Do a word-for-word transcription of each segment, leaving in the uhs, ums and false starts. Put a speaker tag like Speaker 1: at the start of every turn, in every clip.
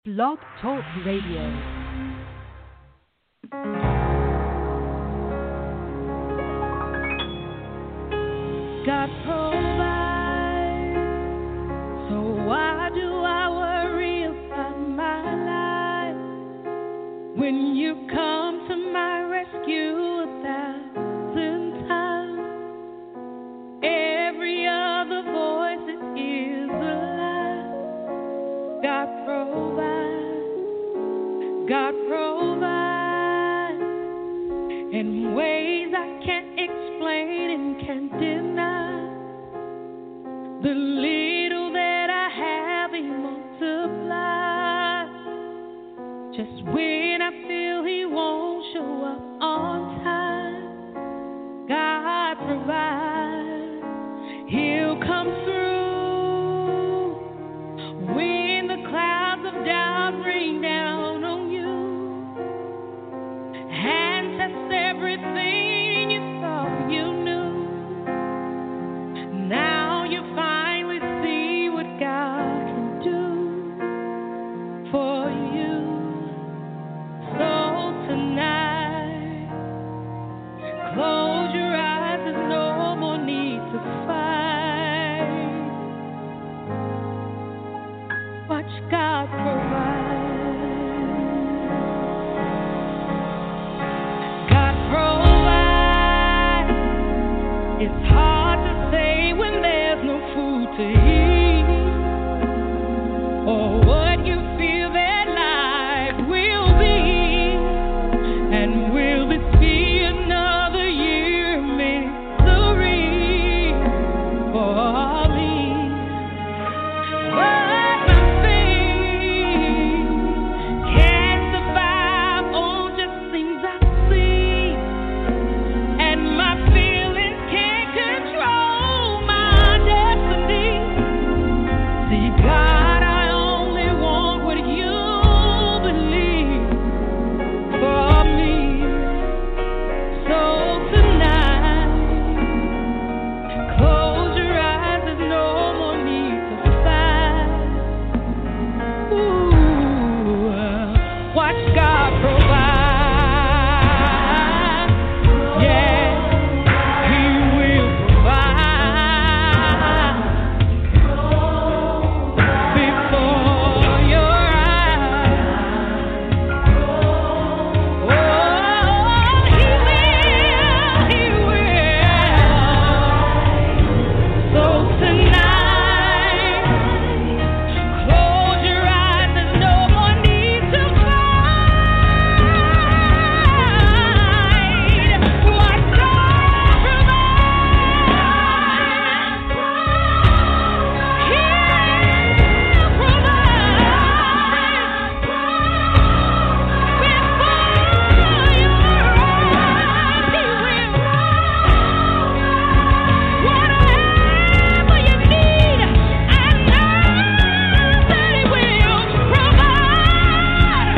Speaker 1: Blog Talk Radio. God provides, so why do I worry about my life? When you come to my rescue a thousand times, every other voice is a lie. God provides, God provides in ways I can't explain and can't deny. The little that I have, He multiplies. Just when I feel He won't show up on time, God provides. He'll come through when the clouds of doubt rain down on you and test everything you thought you knew. Now you finally see what God can do for you. So tonight, close your eyes, there's no more need to fight. Watch God provide. God provide. It's hard to say when there's no food to eat, or what you feel that life will be. And will this be another year of misery for me? But my faith can't survive on just things I see, and my feelings can't control my destiny. See, God, I only want what you believe for me. So tonight, close your eyes, there's no more need to fight. Ooh, watch God provide. Yeah, He will provide before your eyes. Oh, He will, He will. So tonight, close your eyes, there's no more need to fight. Watch God provide. He'll provide before your eyes. He will. Whatever you need, I know that He will provide.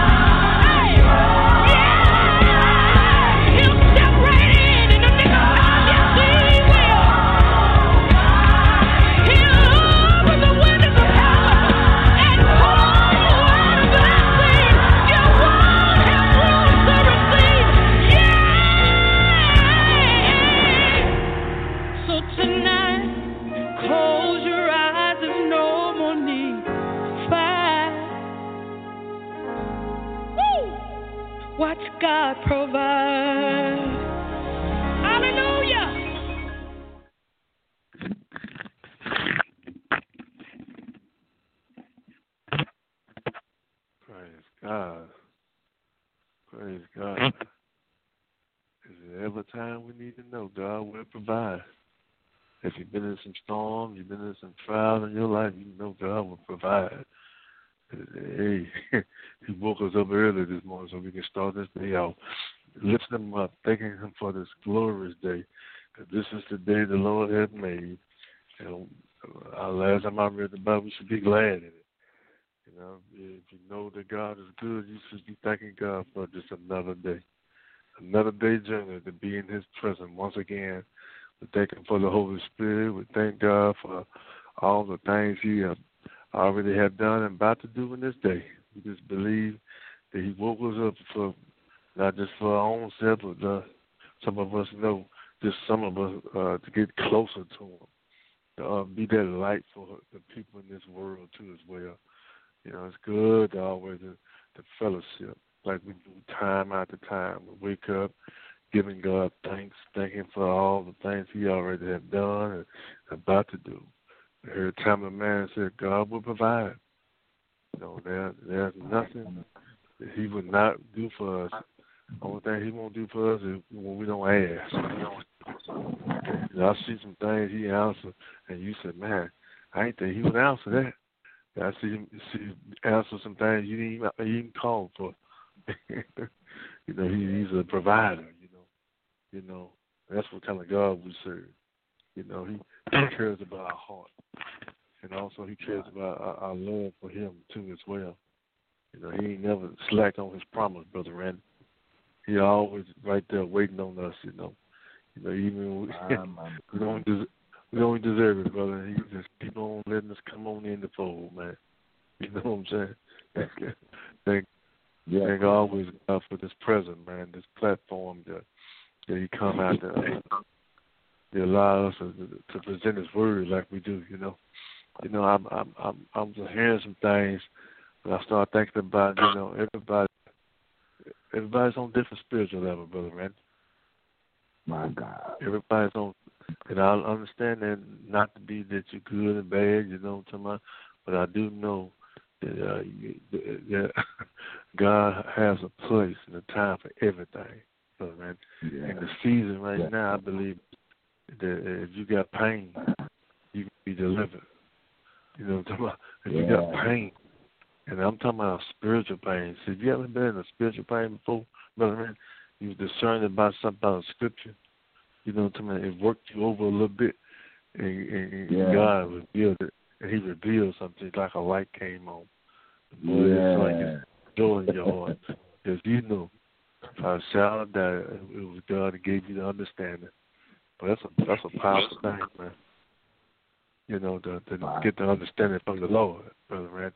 Speaker 1: Yeah, He'll step right in in the nick of time. Yes, He will. He'll open the windows of heaven and pour you out a blessing you won't have room to receive. Yeah. So tonight, close your eyes, there's no more need to fight. Woo! Watch God provide. Hallelujah.
Speaker 2: Praise God. Praise God. Is there ever time we need to know God will provide? If you've been in some storm, you've been in some trials in your life, you know God will provide. Hey, He woke us up early this morning so we can start this day out. Lifting Him up, thanking Him for this glorious day. Because this is the day the Lord has made. And uh, last time I read the Bible, we should be glad in it. You know, if you know that God is good, you should be thanking God for just another day. Another day journey to be in His presence once again. We thank Him for the Holy Spirit. We thank God for all the things He has already have done and about to do in this day. We just believe that He woke us up for not just for our own self, but uh, some of us know, just some of us uh, to get closer to Him, to uh, be that light for the people in this world too as well. You know, it's good to always the, the fellowship, like we do time after time. We wake up giving God thanks, thanking for all the things He already have done and about to do. Every time a man said, God will provide. You know, there, there's nothing that He would not do for us. The only thing He won't do for us is when we don't ask. You know, I see some things He answered, and you said, man, I ain't think He would answer that. I see Him see answer some things you didn't even, you even call for. You know, he, He's a provider, you know. You know, that's what kind of God we serve. You know, He, he cares about our heart. And also He cares about our, our love for Him, too, as well. You know, He ain't never slacked on His promise, Brother Randy. He always right there waiting on us, you know. You know, even when we, we, don't, des- we don't deserve it, brother. He just keep on letting us come on in the fold, man. You know what I'm saying? Thank, yeah. thank always God for this present, man, this platform that, that He come out to, uh, He allow us to, to present His word like we do, you know. You know, I'm I'm I'm I'm just hearing some things, and I start thinking about, you know, everybody everybody's on different spiritual level, Brother Randy.
Speaker 3: My God.
Speaker 2: Everybody's on, and I understand that not to be that you're good and bad, you know what I'm talking about, but I do know that, uh, you, that God has a place and a time for everything, Brother Randy. Yeah. In the season right yeah. now, I believe that if you got pain, you can be delivered. You know what I'm talking about? If yeah. you got pain, and I'm talking about spiritual pain. See, if you haven't been in a spiritual pain before, Brother Man, you was discerning about something about Scripture, you know what I'm talking about? It worked you over a little bit, and, and,
Speaker 3: yeah.
Speaker 2: and God revealed it, and He revealed something like a light came on. Boy,
Speaker 3: yeah.
Speaker 2: it's like it's joy in your heart. Because you know, I shouted that it was God that gave you the understanding. But that's a that's a powerful thing, man. You know, to, to wow. get the understanding from the Lord, Brother Red.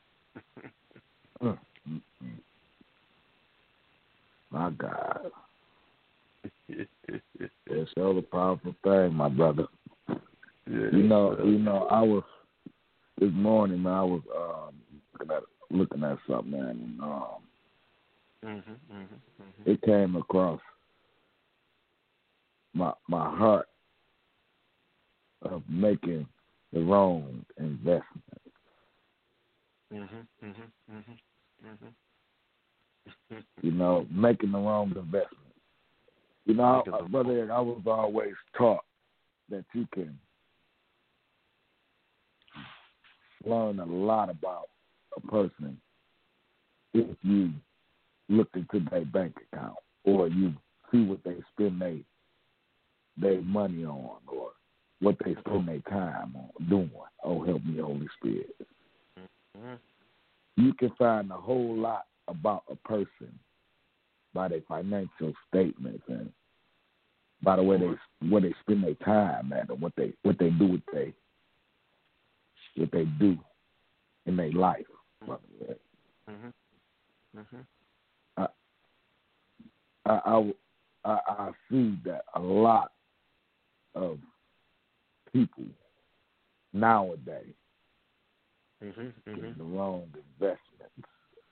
Speaker 3: My God. It's all a powerful thing, my brother.
Speaker 2: Yeah,
Speaker 3: you know, uh, you know, I was this morning, man, I was um, looking at looking at something, man, and um,
Speaker 2: mm-hmm, mm-hmm, mm-hmm.
Speaker 3: it came across my my heart of making the wrong investment.
Speaker 2: Mm-hmm, mm-hmm, mm-hmm, mm-hmm.
Speaker 3: You know, making the wrong investment. You know, I, brother, I was always taught that you can learn a lot about a person if you look into their bank account or you see what they spend their their money on or what they spend their time on doing. Oh, help me, Holy Spirit.
Speaker 2: Mm-hmm.
Speaker 3: You can find a whole lot about a person by their financial statements and by the way they where they spend their time at and what they what they do with they what they do in their life.
Speaker 2: Mm-hmm. Mm-hmm.
Speaker 3: I, I, I, I see that a lot of people nowadays
Speaker 2: mm-hmm. Mm-hmm.
Speaker 3: get the wrong investments.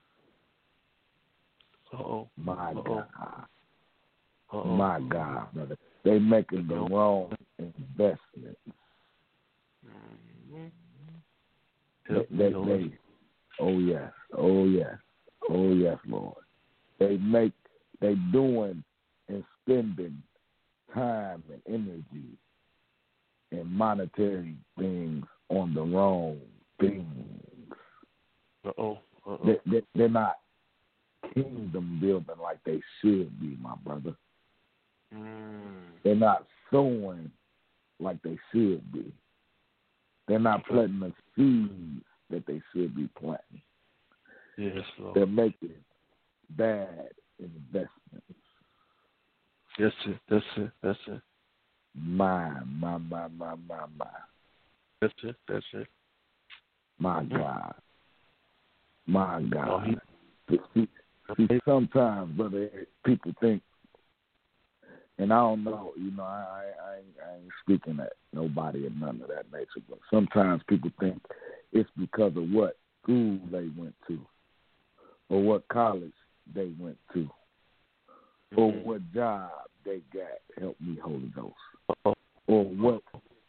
Speaker 2: Uh-oh.
Speaker 3: My
Speaker 2: Uh-oh.
Speaker 3: God.
Speaker 2: Uh-oh.
Speaker 3: My God, brother. They making the wrong investments.
Speaker 2: Mm-hmm.
Speaker 3: They, they, they, oh yes, oh yes, oh yes, Lord. They make, they doing and spending time and energy and monetary things on the wrong things.
Speaker 2: Uh-oh. Uh-oh.
Speaker 3: They, they, they're not kingdom building like they should be, my brother.
Speaker 2: Mm.
Speaker 3: They're not sowing like they should be. They're not planting the seeds that they should be planting.
Speaker 2: Yes, Lord.
Speaker 3: They're making bad investments.
Speaker 2: That's it. That's it. That's it.
Speaker 3: My, my, my, my, my, my.
Speaker 2: That's it. That's it.
Speaker 3: My God. My God.
Speaker 2: Oh, he,
Speaker 3: see, see, sometimes, brother, people think, and I don't know, you know, I, I, I, ain't, I ain't speaking at nobody or none of that nature, but sometimes people think it's because of what school they went to or what college they went to or
Speaker 2: mm-hmm.
Speaker 3: what job they got, help me, Holy Ghost, or what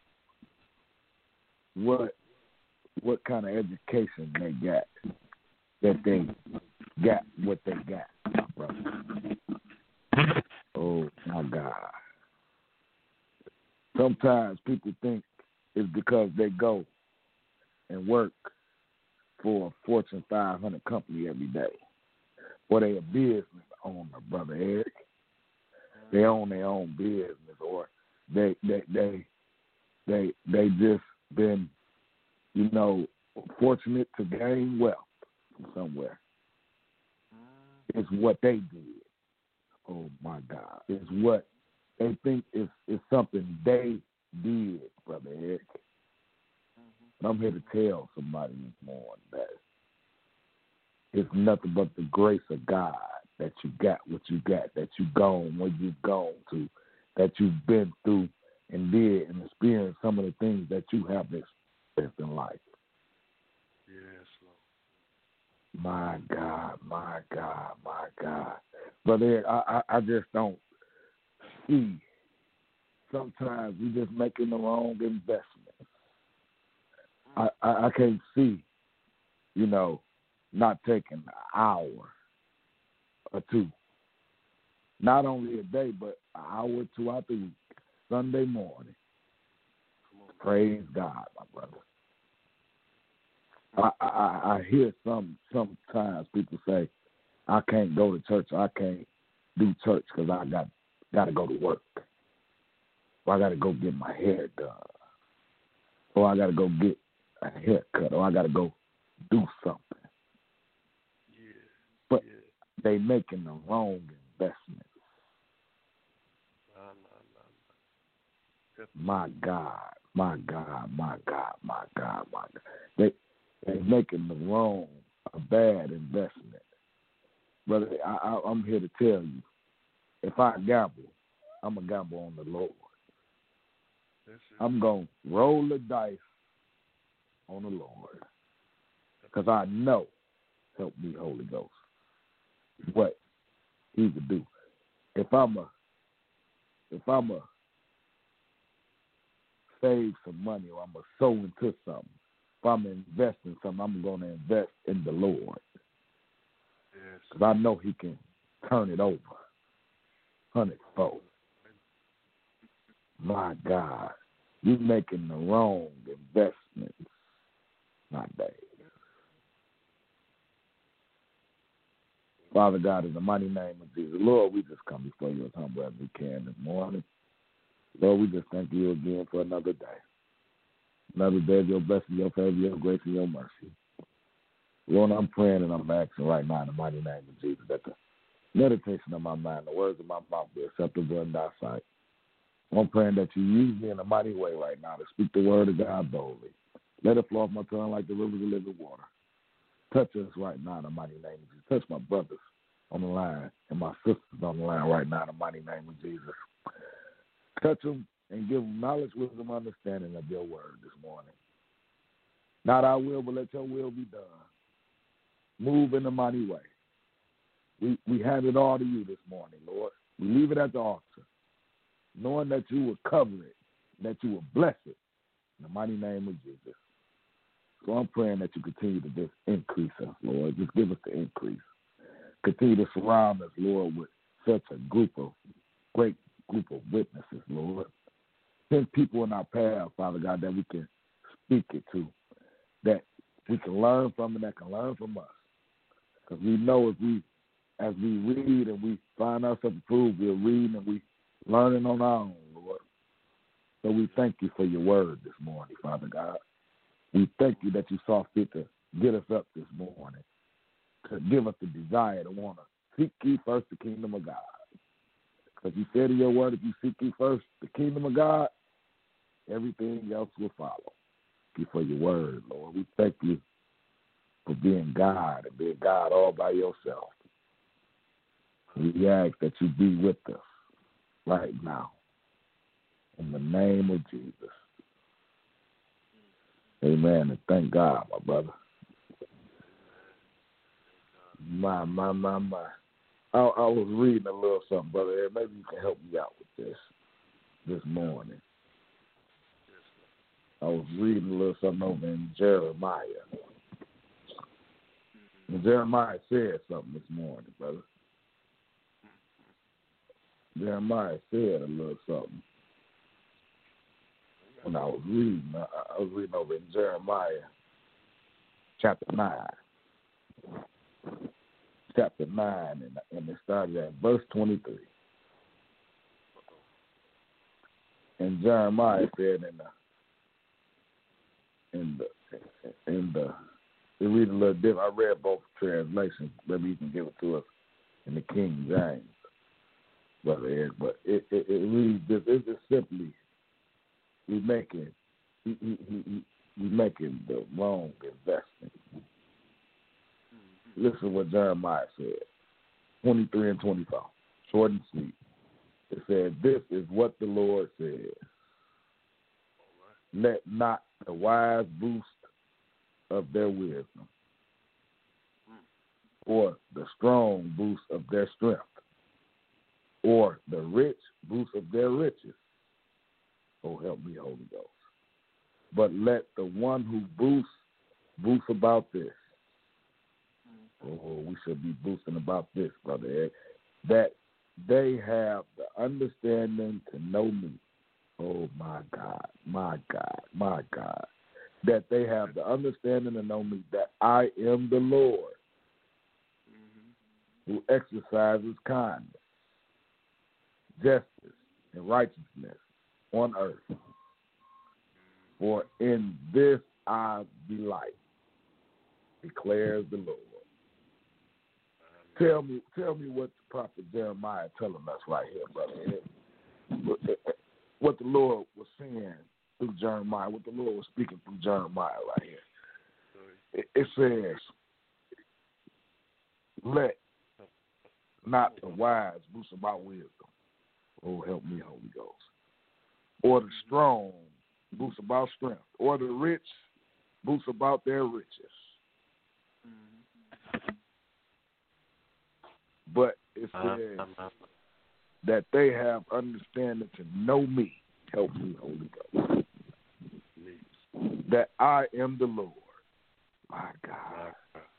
Speaker 3: what what kind of education they got that they got what they got, my brother. Oh, my God. Sometimes people think it's because they go and work for a Fortune five hundred company every day, or they a business owner, Brother Eric. They own their own business, or they they they they they just been, you know, fortunate to gain wealth from somewhere. It's what they did. Oh my God! It's what they think is is something they did, Brother Eric. And I'm here to tell somebody this morning that it's nothing but the grace of God that you got what you got, that you gone where you've gone to, that you've been through and did and experienced some of the things that you have experienced in life.
Speaker 2: Yes, Lord.
Speaker 3: My God, my God, my God. Brother, I, I, I just don't see. Sometimes we just making the wrong investment. I, I, I can't see, you know, not taking an hour or two. Not only a day, but an hour or two out the week, Sunday morning. Praise God, my brother. I, I, I hear some sometimes people say, I can't go to church, I can't do church because I got got to go to work. Or I got to go get my hair done. Or I got to go get a haircut. Or I got to go do something.
Speaker 2: Yeah.
Speaker 3: But
Speaker 2: yeah.
Speaker 3: they making the wrong investments.
Speaker 2: No, no, no, no.
Speaker 3: My God, my God, my God, my God, my God. They, they're making the wrong, a bad investment. Brother, I, I, I'm here to tell you, if I gamble, I'm going to gamble on the Lord. I'm going to roll the dice on the Lord because I know, help me, Holy Ghost, what he would do. If I'm a, if I'm a save some money or I'm a sow into something, if I'm investing something, I'm going to invest in the Lord because I know he can turn it over hundredfold. My God, you're making the wrong investments, my baby. Father God, in the mighty name of Jesus, Lord, we just come before you as humble as we can this morning. Lord, we just thank you again for another day. Another day of your blessing, your favor, your grace, and your mercy. Lord, I'm praying and I'm asking right now in the mighty name of Jesus that the meditation of my mind, the words of my mouth be acceptable in thy sight. I'm praying that you use me in a mighty way right now to speak the word of God boldly. Let it flow off my tongue like the rivers of living water. Touch us right now in the mighty name of Jesus. Touch my brothers on the line and my sisters on the line right now in the mighty name of Jesus. Touch them and give them knowledge, wisdom, understanding of your word this morning. Not our will, but let your will be done. Move in a mighty way. We we hand it all to you this morning, Lord. We leave it at the altar, knowing that you will cover it, that you will bless it in the mighty name of Jesus. So I'm praying that you continue to just increase us, Lord. Just give us the increase. Continue to surround us, Lord, with such a group of, great group of witnesses, Lord. Send people in our path, Father God, that we can speak it to, that we can learn from and that can learn from us. Because we know if we, as we read and we find ourselves approved, we're reading and we learning on our own, Lord. So we thank you for your word this morning, Father God. We thank you that you saw fit to get us up this morning, to give us the desire to want to seek ye first the kingdom of God. Because you said in your word, if you seek ye first the kingdom of God, everything else will follow. you for your word, Lord. We thank you for being God and being God all by yourself. We ask that you be with us right now. In the name of Jesus. Amen. And thank God, my brother. My, my, my, my. I, I was reading a little something, brother. Maybe you can help me out with this this morning. I was reading a little something over in Jeremiah. And Jeremiah said something this morning, brother. Jeremiah said a little something. When I was reading, I, I was reading over in Jeremiah chapter nine. Chapter nine, and, and it started at verse twenty-three. And Jeremiah said in the, in the, in the, to read a little different. I read both translations. Maybe you can give it to us in the King James, Brother Ed. But it, it, it reads this. It's just simply, we making, we, we, we, we making the wrong investment. Listen to what Jeremiah said, twenty-three and twenty-four, short and sweet. It said, this is what the Lord says. Let not the wise boast of their wisdom, or the strong boast of their strength, or the rich boast of their riches. Oh, help me, Holy Ghost. But let the one who boasts boast about this. Oh, we should be boasting about this, Brother Ed, that they have the understanding to know me. Oh, my God, my God, my God. That they have the understanding to know me, that I am the Lord mm-hmm. who exercises kindness, justice, and righteousness on earth. For in this I delight, declares the Lord. Tell me, tell me what the prophet Jeremiah telling us right here, brother. What the Lord was saying through Jeremiah, what the Lord was speaking through Jeremiah right here. It, it says, let not the wise boast about wisdom. Oh, help me, Holy Ghost. Or the strong boast about strength. Or the rich boast about their riches. But it says that they have understanding to know me. Help me, Holy Ghost. That I am the Lord. My God.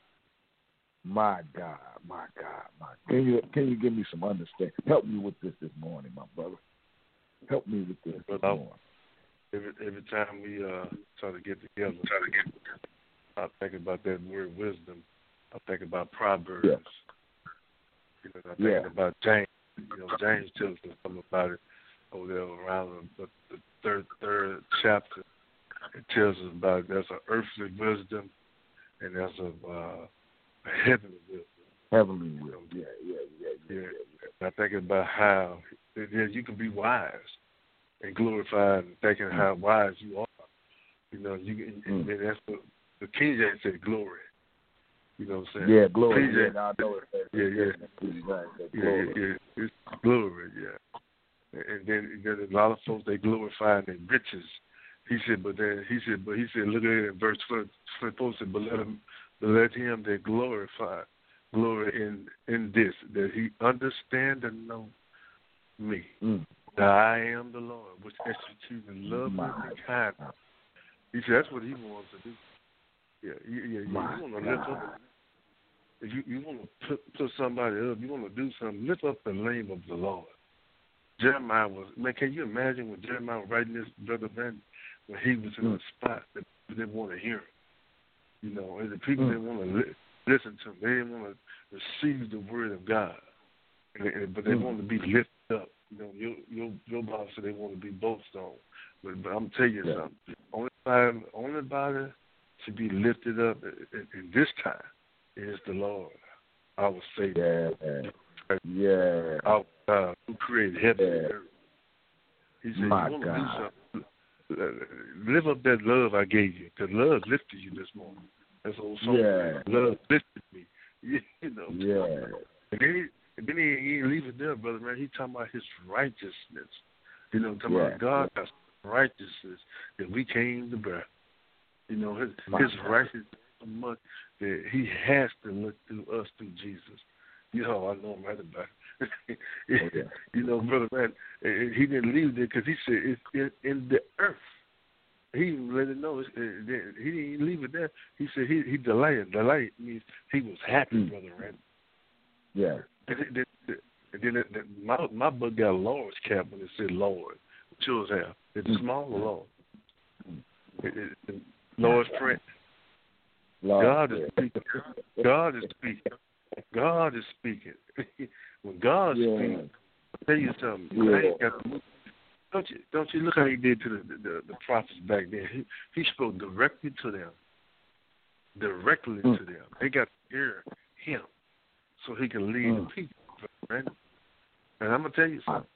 Speaker 3: My God, my God, my God. Can you, can you give me some understanding? Help me with this this morning, my brother. Help me with this this morning.
Speaker 2: Every, every time we uh, try to get together, try to get together, I think about that word wisdom. I think about Proverbs. Yeah. You know, I'm thinking yeah. about James. You know, James tells us something about it over there around the, the third third chapter. It tells us about there's an earthly wisdom and there's a, uh, a heavenly wisdom.
Speaker 3: Heavenly wisdom. Yeah, yeah, yeah, yeah. yeah.
Speaker 2: yeah. I think about how yeah, you can be wise and glorified, and thinking how wise you are. You know, you and, mm. and that's what the King James said, glory. You know what I'm saying?
Speaker 3: Yeah, glory. Yeah, yeah, I know it.
Speaker 2: Yeah, yeah. Yeah, yeah, yeah. It's glory, yeah. And then, then a lot of folks, they glorify their riches. He said, but then, he said, but he said, look at it in verse twenty-four, said, but let him, but let him that glorify, glory in, in this, that he understand and know me. Mm. That I am the Lord, which executes in love and kindness. He said, that's what he wants to do. Yeah, yeah, yeah. You want to lift up. If you, you want to put, put somebody up, you want to do something, lift up the name of the Lord. Jeremiah was, man, can you imagine when Jeremiah was writing this, Brother Ben, when he was in a spot that people didn't want to hear him? You know, and the people mm. didn't want to li- listen to him. They didn't want to receive the word of God. And, and, but they mm. wanted to be lifted up. You know, your your, your boss said they want to be boasted on. But, but I'm going to tell you yeah. something. Only body, only body to be lifted up in, in this time is the Lord, our Savior.
Speaker 3: Yeah, yeah.
Speaker 2: Our God who created heaven yeah. and earth. He said,
Speaker 3: My
Speaker 2: you want
Speaker 3: God.
Speaker 2: to do something, uh, live up that love I gave you, because love lifted you this morning. That's old song.
Speaker 3: Yeah.
Speaker 2: Love lifted me. You know.
Speaker 3: Yeah.
Speaker 2: And then, he, and then he, he ain't leave it there, brother, man. He talking about his righteousness. You know, talking
Speaker 3: Yeah.
Speaker 2: about God has righteousness that we came to bear. You know, his,
Speaker 3: My
Speaker 2: his
Speaker 3: God.
Speaker 2: righteousness so much that he has to look through us through Jesus. You know, I know I'm right about it.
Speaker 3: Oh, yeah.
Speaker 2: You know, brother, man, he didn't leave there because he said it's in, in the earth. He even let it know. It's, it, he didn't leave it there. He said he he delighted. Delight means he was happy, mm. brother, right?
Speaker 3: Yeah.
Speaker 2: And, it, it, it, and then it, it, my my book got a Lord's cap when it said Lord. What yours have? It's mm. small or Lord? It, it, it, Lord's Prayer.
Speaker 3: Lord,
Speaker 2: God is
Speaker 3: yeah.
Speaker 2: speaking. God is speaking. God is speaking. When God
Speaker 3: yeah.
Speaker 2: speaks, I'll tell you something.
Speaker 3: Yeah.
Speaker 2: I ain't got to, don't you? Don't you look how he did to the the, the prophets back then? He he spoke directly to them, directly mm. to them. They got to hear him, so he can lead mm. the people. Right? And I'm gonna tell you something.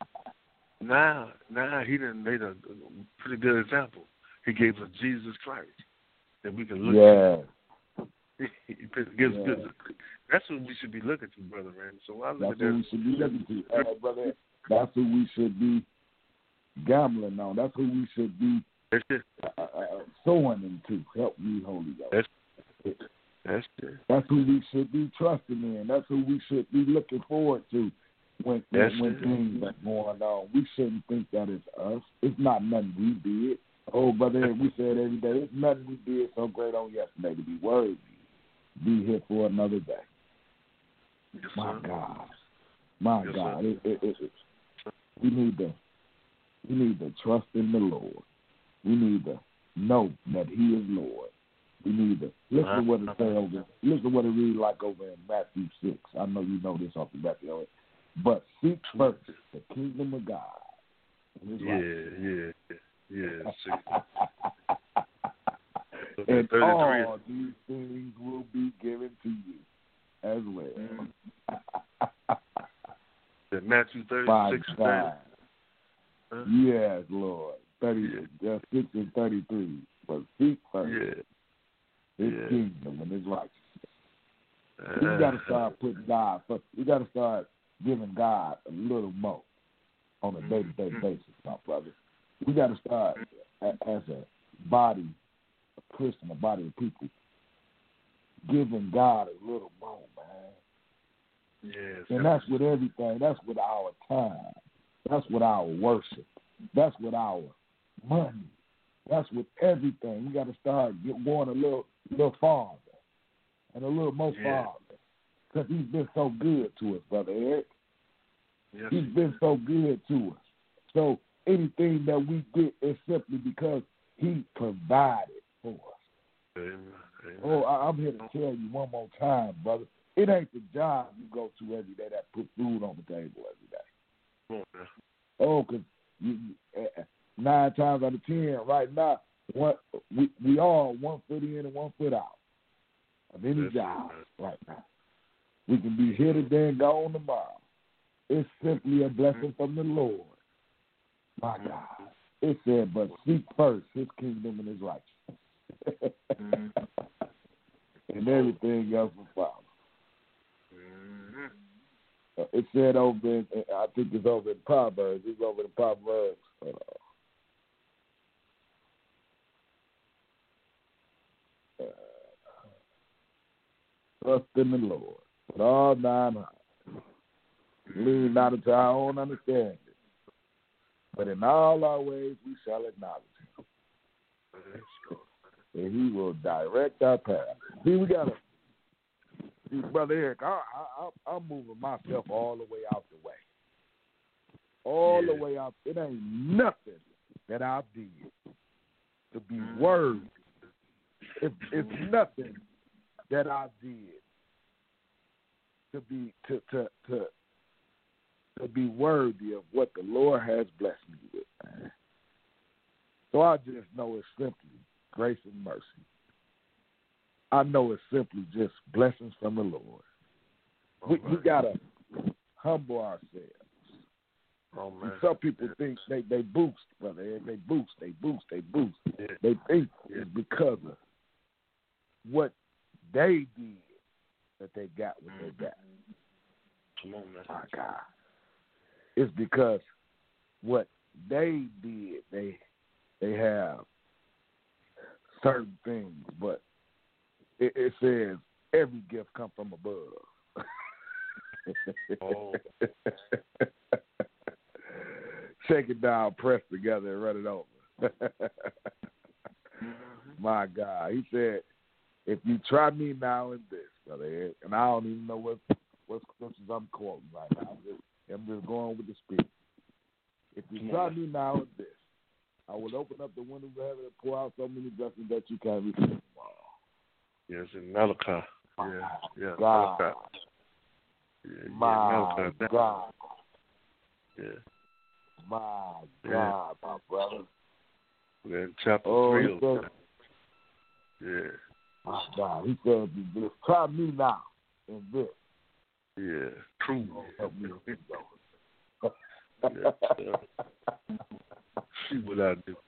Speaker 2: Now, now he done made a pretty good example. He gave us Jesus Christ that we can look
Speaker 3: yeah.
Speaker 2: at. He gives
Speaker 3: yeah.
Speaker 2: good. That's what we should be looking to, brother, man. So I look
Speaker 3: That's
Speaker 2: at
Speaker 3: what
Speaker 2: that.
Speaker 3: we should be looking to, uh, brother. That's who we should be gambling on. That's who we should be
Speaker 2: That's it.
Speaker 3: Uh, uh, sowing into. Help me, Holy Ghost.
Speaker 2: That's that's it.
Speaker 3: That's who we should be trusting in. That's who we should be looking forward to when when, when things are going on. We shouldn't think that it's us. It's not nothing we did. Oh, brother, we said every day, it's nothing we did so great on yesterday to be worthy. Be here for another day.
Speaker 2: Yes,
Speaker 3: My
Speaker 2: sir.
Speaker 3: God. My
Speaker 2: yes,
Speaker 3: God. It, it, it, it, we need to we need to trust in the Lord. We need to know that he is Lord. We need to listen to what it say over. Listen to what it read like over in Matthew six. I know you know this off the Matthew. But seek first the kingdom of God.
Speaker 2: Yeah, yeah, yeah, yeah.
Speaker 3: And all these things will be given to you as well.
Speaker 2: Mm. Matthew thirty-six. thirty.
Speaker 3: Huh? Yes, Lord. thirty, yeah. uh, six and thirty-three. But seek first
Speaker 2: yeah.
Speaker 3: his
Speaker 2: yeah.
Speaker 3: kingdom and his righteousness.
Speaker 2: Uh,
Speaker 3: we got to start putting God first. We got to start giving God a little more on a day-to-day mm-hmm. basis, my brother. We got to start as a body, a Christian, a body of people, giving God a little more, man.
Speaker 2: Yes.
Speaker 3: And that's with everything. That's with our time. That's with our worship. That's with our money. That's with everything. We got to start get, going a little, little farther and a little more yeah. farther because he's been so good to us, Brother Eric.
Speaker 2: Yes.
Speaker 3: He's been so good to us. So anything that we get is simply because he provided for us.
Speaker 2: Amen. Amen.
Speaker 3: Oh, I, I'm here to tell you one more time, brother. It ain't the job you go to every day that put food on the table every day.
Speaker 2: Come on, man.
Speaker 3: Oh, because uh, nine times out of ten, right now, one, we we all one foot in and one foot out of any That's job it, right now. We can be here today and gone tomorrow. It's simply a blessing from the Lord. My God. It said, but seek first his kingdom and his righteousness. Mm-hmm. And everything else will follow. Mm-hmm. Uh, it said over in, I think it's over in Proverbs. It's over in Proverbs. Uh, uh, trust in the Lord with all thine heart. Lean not into our own understanding, but in all our ways we shall acknowledge him. And he will direct our path. See, we got to, see, Brother Eric, I, I, I'm moving myself all the way out the way. All yeah. the way out. It ain't nothing that I did to be worthy. It, it's nothing that I did to be, to, to, to, to be worthy of what the Lord has blessed me with, man. So I just know it's simply grace and mercy. I know it's simply just blessings from the Lord. We, we got to humble ourselves
Speaker 2: Oh, man.
Speaker 3: Some people
Speaker 2: yeah.
Speaker 3: think they, they boost, brother. They boost, they boost, they boost.
Speaker 2: Yeah.
Speaker 3: They think
Speaker 2: Yeah.
Speaker 3: it's because of what they did that they got what
Speaker 2: mm-hmm.
Speaker 3: they got.
Speaker 2: Come on, man.
Speaker 3: My God. It's because what they did, they they have certain things, but it, it says every gift comes from above.
Speaker 2: Oh.
Speaker 3: Shake it down, press together, and run it over.
Speaker 2: mm-hmm.
Speaker 3: My God. He said, if you try me now in this, brother Ed, and I don't even know what, what scriptures I'm quoting right now. I'm just, I'm just going with the Spirit. If you
Speaker 2: Come
Speaker 3: try
Speaker 2: on.
Speaker 3: me now in this, I will open up the windows of heaven and pour out so many blessings that you can't receive them all.
Speaker 2: Yes, in Malachi. Yeah, yeah,
Speaker 3: God.
Speaker 2: Malachi. Yeah,
Speaker 3: My
Speaker 2: yeah, Malachi.
Speaker 3: God.
Speaker 2: Yeah.
Speaker 3: My
Speaker 2: Yeah.
Speaker 3: God, my brother.
Speaker 2: We're in chapter
Speaker 3: Oh,
Speaker 2: three
Speaker 3: he
Speaker 2: of
Speaker 3: said,
Speaker 2: Yeah.
Speaker 3: my God. He said, just try me now in this.
Speaker 2: Yeah. True.
Speaker 3: Oh, help me with this,
Speaker 2: yeah, yeah. See what I do.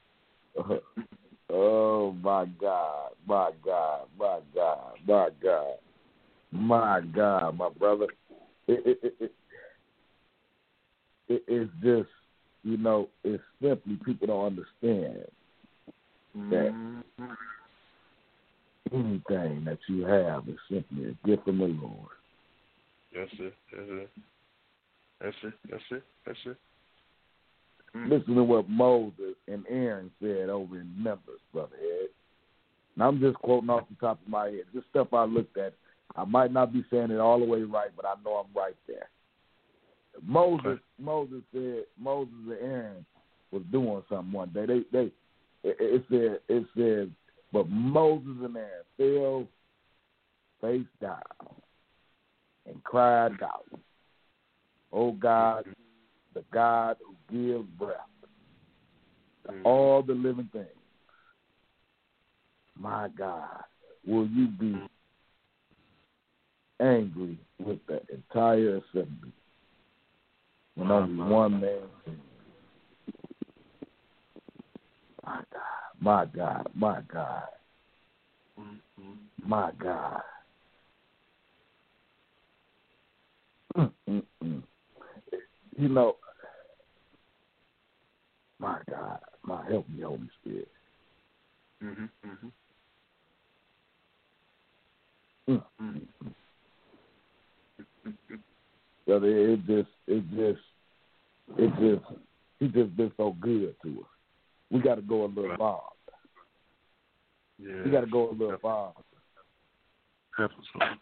Speaker 3: Oh, my God, my God, my God, my God, my God, my brother. It, it, it, it, it, it's just, you know, it's simply people don't understand that
Speaker 2: mm-hmm.
Speaker 3: anything that you have is simply a gift from the Lord.
Speaker 2: That's it. That's it. That's it. That's it. That's it. Mm.
Speaker 3: Listen to what Moses and Aaron said over in Memphis, Brother Ed. And I'm just quoting off the top of my head. This stuff I looked at. I might not be saying it all the way right, but I know I'm right there. Moses,
Speaker 2: Okay.
Speaker 3: Moses said Moses and Aaron was doing something one day. They, they, it, it said, it said, but Moses and Aaron fell face down and cried out, "Oh God, the God who gives breath to
Speaker 2: mm-hmm.
Speaker 3: all the living things. My God, will you be angry with the entire assembly when only one man sings?" My God, my God, my God,
Speaker 2: mm-hmm.
Speaker 3: my God. Mm-mm-mm. You know, my God, my help me, Holy Spirit.
Speaker 2: Mm-hmm. Mm-hmm.
Speaker 3: Mm-hmm. So it just, it just, it just, he just been so good to us. We got to go a little farther.
Speaker 2: Yeah.
Speaker 3: We got to go a little
Speaker 2: Yep.
Speaker 3: farther.
Speaker 2: Help us, Lord.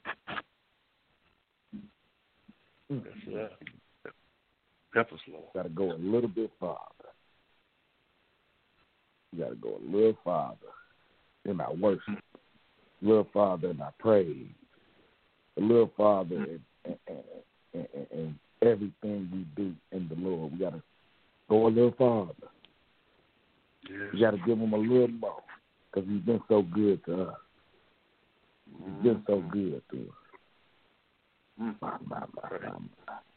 Speaker 3: Mm.
Speaker 2: Yes, sir. Help us, Lord.
Speaker 3: Got to go a little bit farther. We got to go a little farther in our worship, a little farther in our praise, a little farther in, in, in, in, in everything we do in the Lord. We got to go a little farther.
Speaker 2: Yes.
Speaker 3: We got to give him a little more because he's been so good to us. He's been so good to us.
Speaker 2: Mm.
Speaker 3: My, my, my, my, my.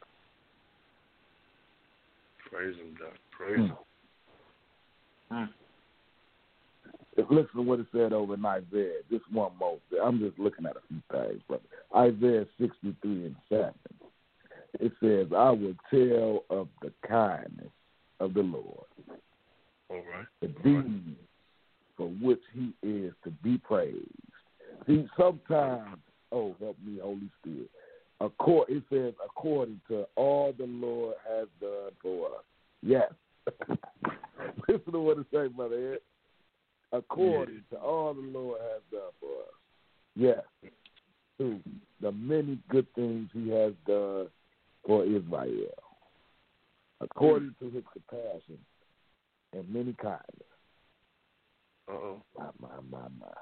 Speaker 2: Praise him, God. Praise him.
Speaker 3: Mm. Listen to what it said over in Isaiah. Just one more. I'm just looking at a few things, but Isaiah sixty-three and seven. It says, "I will tell of the kindness of the Lord,
Speaker 2: All right.
Speaker 3: the
Speaker 2: All
Speaker 3: deeds
Speaker 2: right.
Speaker 3: for which he is to be praised." See, sometimes, oh, help me, Holy Spirit. Accord, it says, according to all the Lord has done for us. Yes. Listen to what it says, Brother Ed. According yeah. to all the Lord has done for us. Yes. To the many good things he has done for Israel. According to his compassion and many kindness.
Speaker 2: Uh-oh.
Speaker 3: My, my, my, my.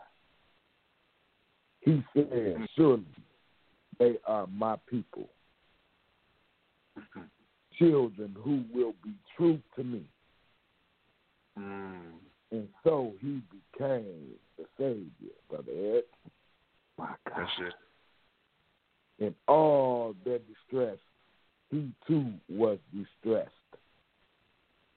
Speaker 3: He said, surely they are my people, children who will be true to me.
Speaker 2: Mm.
Speaker 3: And so he became the Savior, Brother Ed. My God.
Speaker 2: That's it.
Speaker 3: In all their distress, he too was distressed,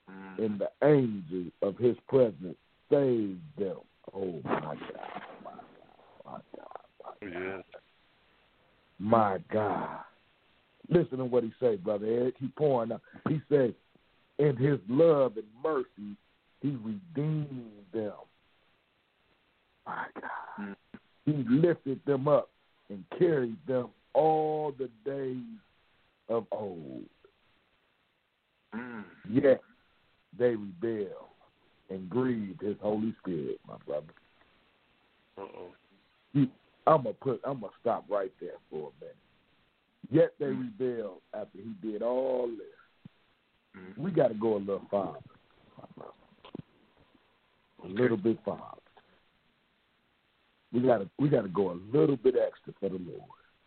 Speaker 2: Mm.
Speaker 3: and the angels of his presence saved them. Oh, my God, my God, my God, my God.
Speaker 2: Yeah.
Speaker 3: My God. Listen to what he said, Brother Eric. He pouring out. He said, in his love and mercy, he redeemed them. My God.
Speaker 2: Mm.
Speaker 3: He lifted them up and carried them all the days of old.
Speaker 2: Mm.
Speaker 3: Yet they rebelled and grieved his Holy Spirit, my brother.
Speaker 2: Uh-oh.
Speaker 3: He, I'm gonna put. I'm gonna stop right there for a minute. Yet they
Speaker 2: Mm.
Speaker 3: rebelled after he did all this.
Speaker 2: Mm.
Speaker 3: We got to go a little farther, my brother. A
Speaker 2: Okay.
Speaker 3: little bit farther. We got to. We got to go a little bit extra for the Lord.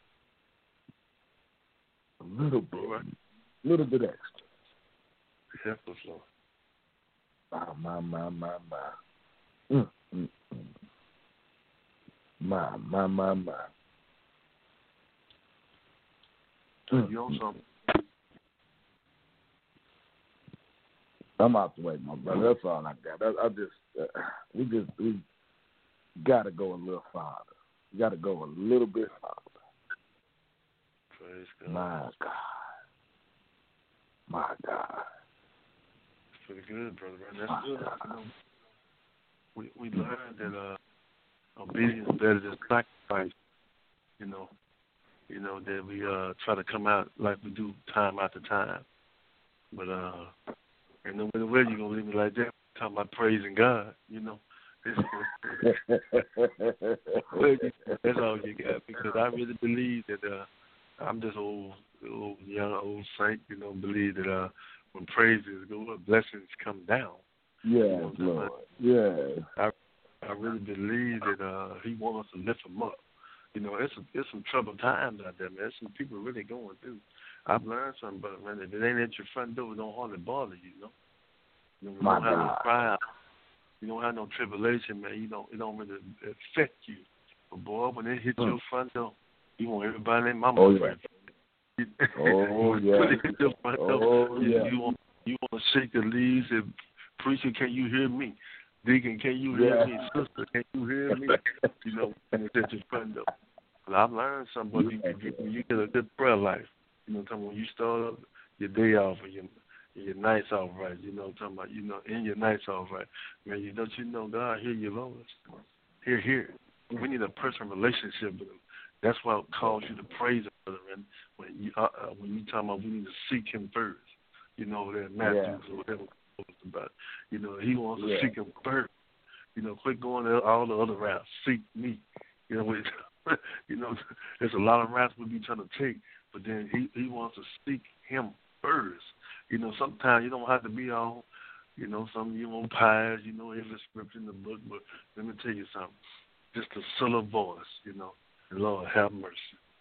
Speaker 3: A little bit.
Speaker 2: All right.
Speaker 3: A little bit extra.
Speaker 2: Help us, Lord.
Speaker 3: My, my, my, my, my. Mm, mm, mm. My, my, my, my. Mm,
Speaker 2: You on something?
Speaker 3: I'm out the way, my brother. That's all I got. I, I just, uh, we just, we got to go a little farther. We got to go a little bit farther.
Speaker 2: Praise God.
Speaker 3: My God. My God.
Speaker 2: It's pretty good, brother. That's
Speaker 3: My
Speaker 2: good.
Speaker 3: God.
Speaker 2: You know, we we learned that uh, obedience is better than sacrifice. You know, you know that we uh try to come out like we do time after time, but uh, ain't no way you're gonna leave me like that. Talking about praising God, you know. That's all you got, because I really believe that uh, I'm just old, old young old saint. You know, believe that uh, when praises go up, blessings come down.
Speaker 3: Yes,
Speaker 2: you know
Speaker 3: Lord. Yes.
Speaker 2: I I really believe that uh, He wants us to lift them up. You know, it's it's some troubled times out there, man. There's some people really going through. I've learned something, but man, if it ain't at your front door, it don't hardly bother you. You know, you know, you
Speaker 3: My
Speaker 2: don't have no
Speaker 3: God.
Speaker 2: trial, you don't have no tribulation, man. You don't it don't really affect you. But boy, when it hits
Speaker 3: Hmm.
Speaker 2: your front door, you want everybody in mama
Speaker 3: Oh, yeah.
Speaker 2: friend.
Speaker 3: Oh, yeah.
Speaker 2: When it hits your front door,
Speaker 3: Oh,
Speaker 2: you,
Speaker 3: yeah.
Speaker 2: you want you want to shake the leaves and preacher, can you hear me? Deacon, can you hear
Speaker 3: Yeah.
Speaker 2: me? Sister, can you hear me? You know, when it's at your front door. But I've learned something. But
Speaker 3: Yeah.
Speaker 2: if you, when you get a good prayer life, you know, talking when you start up your day off or your your nights off right, you know, talking about, you know, in your nights off right, man, you don't you know God hear your Lord, hear hear. We need a personal relationship with Him. That's why it calls you to praise Him, brother. And when you uh, uh, when you talking about we need to seek Him first, you know, that Matthew
Speaker 3: Yeah.
Speaker 2: or whatever it's about, you know, He wants
Speaker 3: Yeah.
Speaker 2: to seek Him first. You know, quit going to all the other routes. Seek me. You know, we, you know, there's a lot of routes we be trying to take, but then he, he wants to seek Him first. You know, sometimes you don't have to be all, you know, some you know pies, you know, every scripture in the book. But let me tell you something. Just a still voice, you know. Lord, have mercy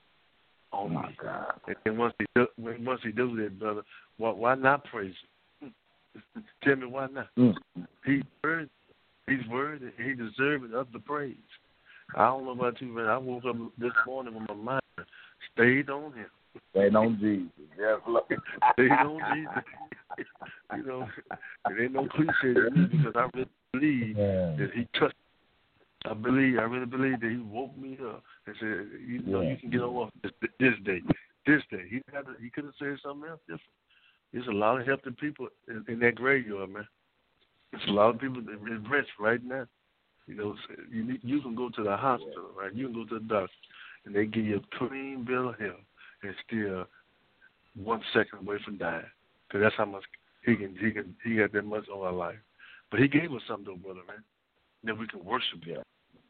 Speaker 2: on
Speaker 3: My
Speaker 2: me.
Speaker 3: God.
Speaker 2: And then once he do, once he does that, brother, why, why not praise Him? Tell me why not?
Speaker 3: Mm.
Speaker 2: He's worthy. He's worthy. He deserves of the praise. I don't know about you, man. I woke up this morning with my mind stayed on Him.
Speaker 3: Stayed on Jesus. Yes, Lord.
Speaker 2: Stayed on Jesus. You know, it ain't no cliche to me because I really believe
Speaker 3: Yeah.
Speaker 2: that He touched. I believe, I really believe that He woke me up and said, you know,
Speaker 3: Yeah.
Speaker 2: you can get on this, this day, this day. He had to, he could have said something else different. There's a lot of healthy people in, in that graveyard, man. There's a lot of people that are rich right now. You know, you need, you can go to the hospital, right? You can go to the doctor, and they give you a clean bill of health, and still one second away from dying. Because that's how much he can, he can, he got that much on our life. But He gave us something, though, brother, man. That we can worship Him.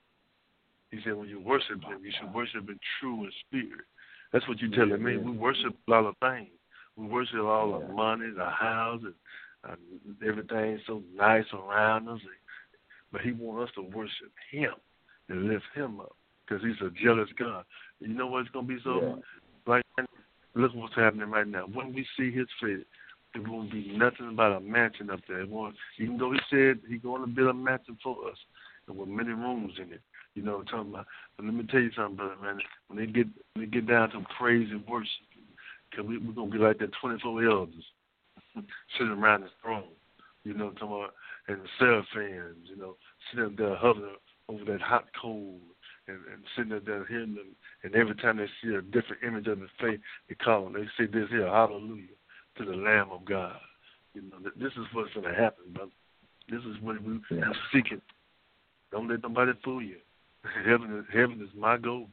Speaker 2: He said, when you worship Him, you should worship in true and spirit. That's what you're telling me. We worship a lot of things. We worship all the money, the house, and uh, everything so nice around us. But He wants us to worship Him and lift Him up because He's a jealous God. You know what's going to be so?
Speaker 3: Yeah.
Speaker 2: Right now, look what's happening right now. When we see His face, it won't be nothing about a mansion up there. It won't, even though He said He's going to build a mansion for us and with many rooms in it. You know what I'm talking about? But let me tell you something, brother, man. When they get when they get down to praise and worship, because we, we're going to be like that twenty-four elders sitting around His throne. You know, talking about, and the seraphims, you know, sitting up there hovering over that hot coal and, and sitting up there hearing them. And every time they see a different image of the faith, they call them. They say this here, hallelujah, to the Lamb of God. You know, this is what's going to happen, brother. This is what we,
Speaker 3: yeah.
Speaker 2: we're seeking. Don't let nobody fool you. Heaven is, heaven is my goal.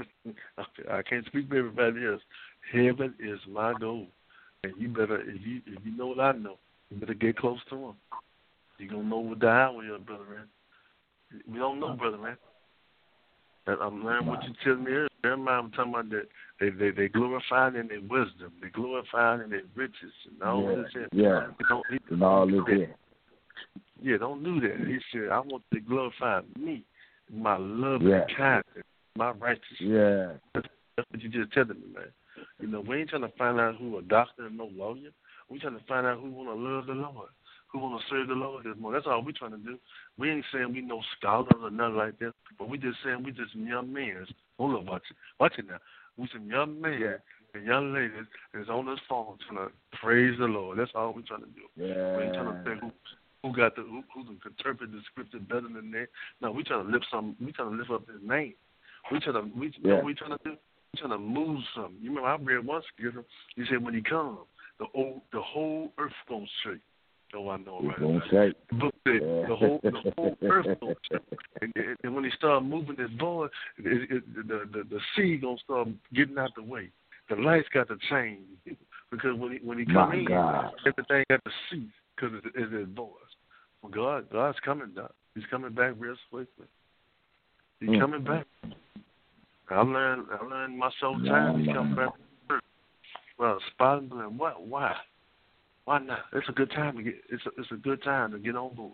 Speaker 2: I can't speak for everybody else. Heaven is my goal. And you better, if you if you know what I know, you better get close to him. You're going to know what the hour is, brother, man. We don't know, brother, man. I'm learning what you tell me earlier. Remember, I'm talking about that they, they, they glorified in their wisdom. They glorified in their riches and all
Speaker 3: yeah,
Speaker 2: this here.
Speaker 3: Yeah,
Speaker 2: don't, he,
Speaker 3: and all this here.
Speaker 2: Yeah, don't do that. He said, I want to glorify me, my love
Speaker 3: yeah.
Speaker 2: and kindness, my righteousness.
Speaker 3: Yeah.
Speaker 2: That's, that's what you just telling me, man. You know, we ain't trying to find out who a doctor and no lawyer. We trying to find out who want to love the Lord, who want to serve the Lord this morning. That's all we trying to do. We ain't saying we no scholars or nothing like that, but we just saying we just young men. Hold on, watch it. Watch it now. We some young men
Speaker 3: yeah.
Speaker 2: and young ladies that's on this phone trying to praise the Lord. That's all we trying to do.
Speaker 3: Yeah.
Speaker 2: We ain't trying to say who who got the who, who can interpret the scripture better than that. No, we trying to lift some. We trying to lift up His name. We trying to we yeah. you know what we trying to do. We trying to move something. You remember I read one scripture. He said when He comes, the old, the whole earth gonna shake. Oh, I know, right?
Speaker 3: It's gonna shake.
Speaker 2: The book said
Speaker 3: yeah.
Speaker 2: the whole the whole earth gonna shake. And, and, and when He start moving this board, it, it, the, the the sea gonna start getting out the way. The lights got to change because when he when he come
Speaker 3: My
Speaker 2: in,
Speaker 3: God.
Speaker 2: everything got to cease because it's, it's His voice. Well, God, God's coming down. He's coming back real swiftly. He's mm. coming back. I learned, I learned my soul time. He's coming back. Well, spotting and what? Why? Why not? It's a good time to get. It's a, it's a good time to get on board.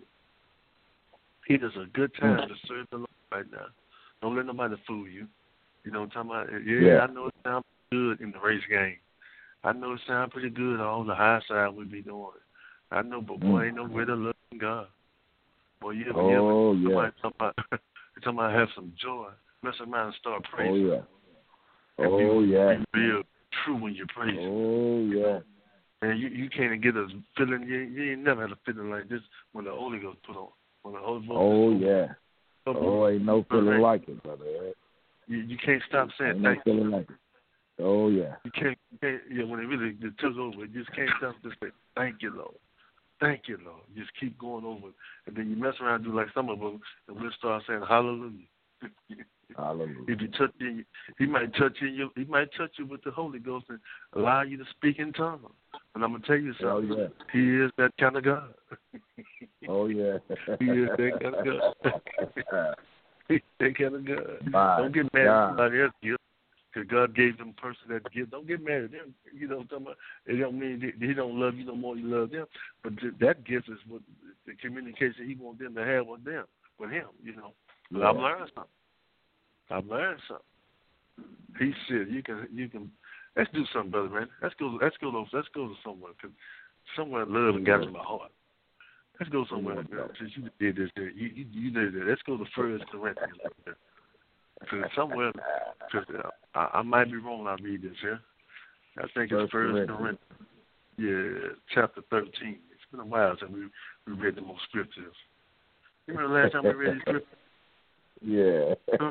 Speaker 2: It is a good time mm. to serve the Lord right now. Don't let nobody fool you. You know what I'm talking about? Yeah,
Speaker 3: yeah.
Speaker 2: I know it sounds good in the race game. I know it sounds pretty good on the high side we be doing. I know, but boy, mm. ain't no way to love God. Boy, you ever,
Speaker 3: oh,
Speaker 2: you ever,
Speaker 3: yeah.
Speaker 2: somebody talking about, talking about have some joy. Mess around and start praising.
Speaker 3: Oh, yeah. Oh,
Speaker 2: be,
Speaker 3: yeah.
Speaker 2: Be real true when you praise.
Speaker 3: Oh, yeah.
Speaker 2: And you, you can't get a feeling, you, you ain't never had a feeling like this when the Holy Ghost put on. When the Holy Ghost
Speaker 3: oh,
Speaker 2: put
Speaker 3: yeah. On. Oh, ain't no feeling right. like it, brother.
Speaker 2: You, you can't stop saying
Speaker 3: ain't
Speaker 2: thank
Speaker 3: no
Speaker 2: you.
Speaker 3: feeling like it. Oh, yeah.
Speaker 2: You can't, you can't, yeah, when it really it took over, you just can't stop to say, thank you, Lord. Thank you, Lord. Just keep going over it. And then you mess around and do like some of them, and we'll start saying, hallelujah.
Speaker 3: Hallelujah.
Speaker 2: If you touch you, he might touch you. He might touch you with the Holy Ghost and allow you to speak in tongues. And I'm gonna tell you something.
Speaker 3: Oh, yeah.
Speaker 2: He is that kind of God.
Speaker 3: Oh yeah.
Speaker 2: He is that kind of God. He's that kind of God.
Speaker 3: My
Speaker 2: Don't get mad
Speaker 3: God.
Speaker 2: at somebody else's gift because God gave them person that gift. Don't get mad at them. You know what I'm talking about? It don't mean that He don't love you no more. You love them, but that gift is what the communication He wants them to have with them, with Him. You know. But
Speaker 3: yeah.
Speaker 2: I've learned something. I've learned something. He said, "You can, you can. Let's do something, brother, man. Let's go. Let's go. To, let's go to somewhere. Cause somewhere love and got in my heart. Let's go somewhere. Man. Since you did this, there, you, you, you did it. Let's go to First Corinthians. Cause somewhere, cause uh, I, I might be wrong. I read this here. I think it's First Corinthians. Yeah, chapter thirteen. It's been a while since we we read the most scriptures. You remember the last time we read these scriptures?
Speaker 3: Yeah.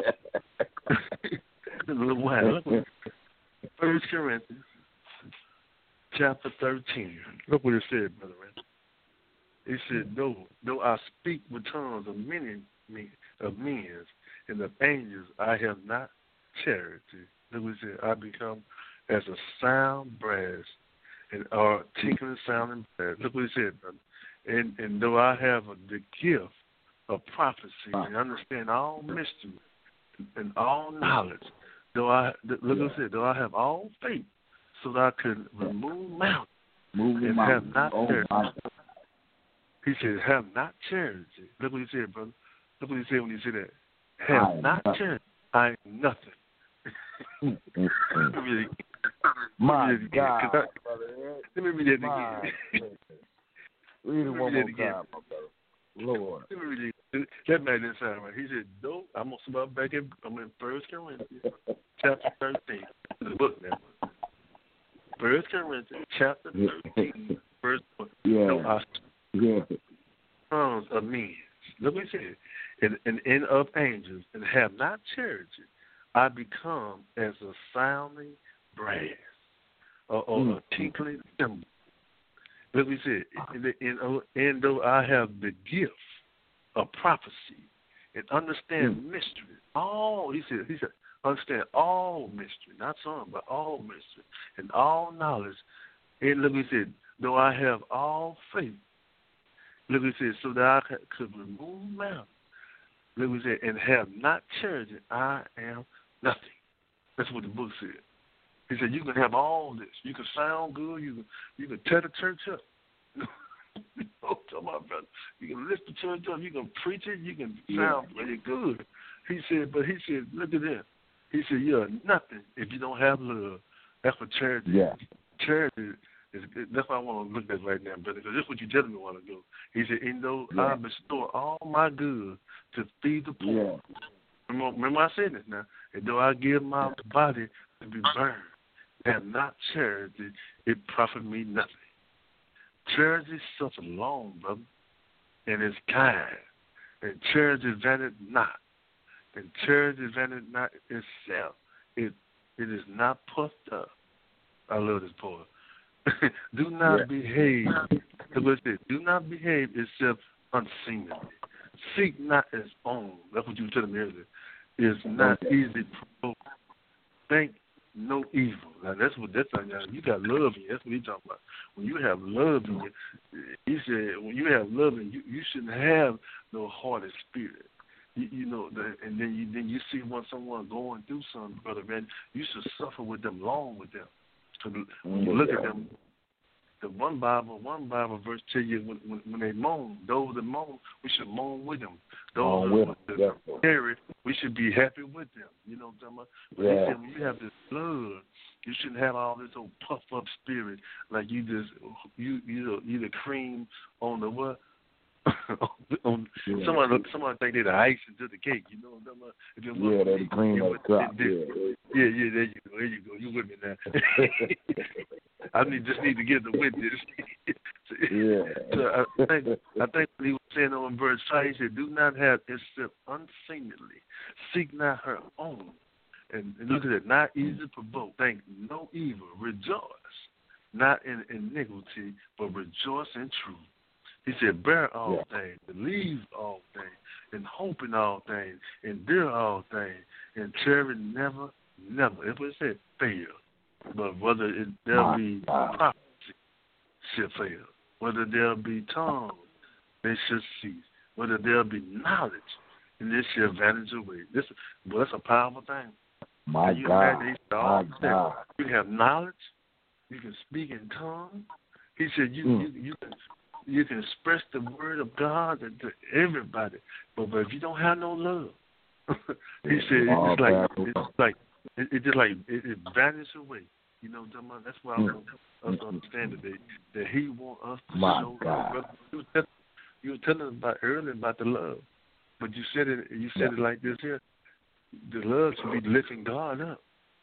Speaker 2: A little while. First Corinthians, chapter thirteen. Look what it said, brother. It said, "Though though I speak with tongues of many of men and of angels, I have not charity." Look what it said. I become as a sound brass and or tinkling sounding brass. Look what it said, brother. And and though I have a, the gift of prophecy and understand all mystery and all knowledge, though I look what I said, though I have all faith, so that I could remove mountains
Speaker 3: Move
Speaker 2: and
Speaker 3: mountains.
Speaker 2: have not
Speaker 3: oh,
Speaker 2: charity. He said, have not charity. Look what he said, brother. Look what he said when he said that. Have not nothing. charity. I am nothing. really,
Speaker 3: My
Speaker 2: really
Speaker 3: God,
Speaker 2: I,
Speaker 3: brother.
Speaker 2: Let me read that again.
Speaker 3: Read it one more
Speaker 2: again.
Speaker 3: time, my brother. Lord.
Speaker 2: Let me read it. That made that sound right. He said, "No, I'm gonna start back in. I'm in First Corinthians, chapter thirteen. The book now. First Corinthians, chapter thirteen, verse one.
Speaker 3: Yeah.
Speaker 2: No, I,
Speaker 3: Yeah.
Speaker 2: Sons of men. Look what he said. And, and, and of angels, and have not charity, I become as a sounding brass or, or mm. a tinkling cymbal. Look what he said. And, and, and though I have the gift of prophecy and understand mm. mystery, all, he said, he said, understand all mystery, not some, but all mystery, and all knowledge. And look what he said, though I have all faith, look what he said, so that I could remove mountains. Look what he said, and have not charity, I am nothing. That's what the book said. He said, you can have all this. You can sound good. You can you can tear the church up. You know, tell my brother, you can lift the church up. You can preach it. You can sound yeah. pretty good. He said, but he said, look at that. He said, you're nothing if you don't have love. That's what charity is.
Speaker 3: Yeah.
Speaker 2: Charity is, that's why I want to look at right now, brother, because that's what you telling me a while ago. He said, and though yeah. I bestow all my goods to feed the poor. Yeah. Remember, remember I said this now. And though I give my body to be burned, and not charity, it profit me nothing. Charity suffer long, brother, and is kind. And charity vanity not. And charity vanity not itself. It it is not puffed up. I love this poem. Do not yeah. behave. Do not behave itself unseemly. Seek not its own. That's what you were telling me earlier. It's not okay. easy to think no evil. Now that's what that's like. Now you got love in you. That's what he's talking about. When you have love in you, he said, when you have love in you, you shouldn't have no haughty spirit. You, you know, the, and then you then you see when someone going through something, brother man, you should suffer with them, long with them. So when you look at them, the one Bible, one Bible verse tell you when, when, when they moan, those that moan, we should moan with them. Those that are scary, we should be happy with them. You know what I'm talking about? But yeah. he said when you have this love, you shouldn't have all this old puff up spirit like you just you you know you the cream on the what. on, yeah. Someone, someone think they're the ice into the cake. You know what I'm talking about?
Speaker 3: Yeah, they're the cream on the top. Yeah.
Speaker 2: yeah, yeah, there you go, there you go. You with me now? I need just need to get the witness.
Speaker 3: yeah.
Speaker 2: So I think I think what he was saying on verse five, he said, "Do not have itself unseemly, seek not her own, and, and look at it, not easily provoked, think no evil, rejoice, not in iniquity, but rejoice in truth." He said, bear all yeah. things, believe all things, and hope in all things, endure all things, and charity never, never, that's what it said, fail. But whether it, there'll be prophecy, shall fail. Whether there'll be tongues, they shall cease. Whether there'll be knowledge, and this shall vanish away. This, well, that's a powerful thing.
Speaker 3: My
Speaker 2: you
Speaker 3: God.
Speaker 2: My
Speaker 3: God.
Speaker 2: You have knowledge. You can speak in tongues. He said you, mm. you, you can... You can express the word of God to everybody, but, but if you don't have no love, he said it's like it's like it, it just like it, it vanishes away. You know, that's why I want us to understand today that He wants us to
Speaker 3: My
Speaker 2: show
Speaker 3: God.
Speaker 2: love. You were, telling, you were telling us about earlier about the love, but you said it. You said yeah. it like this here: the love should be lifting God up.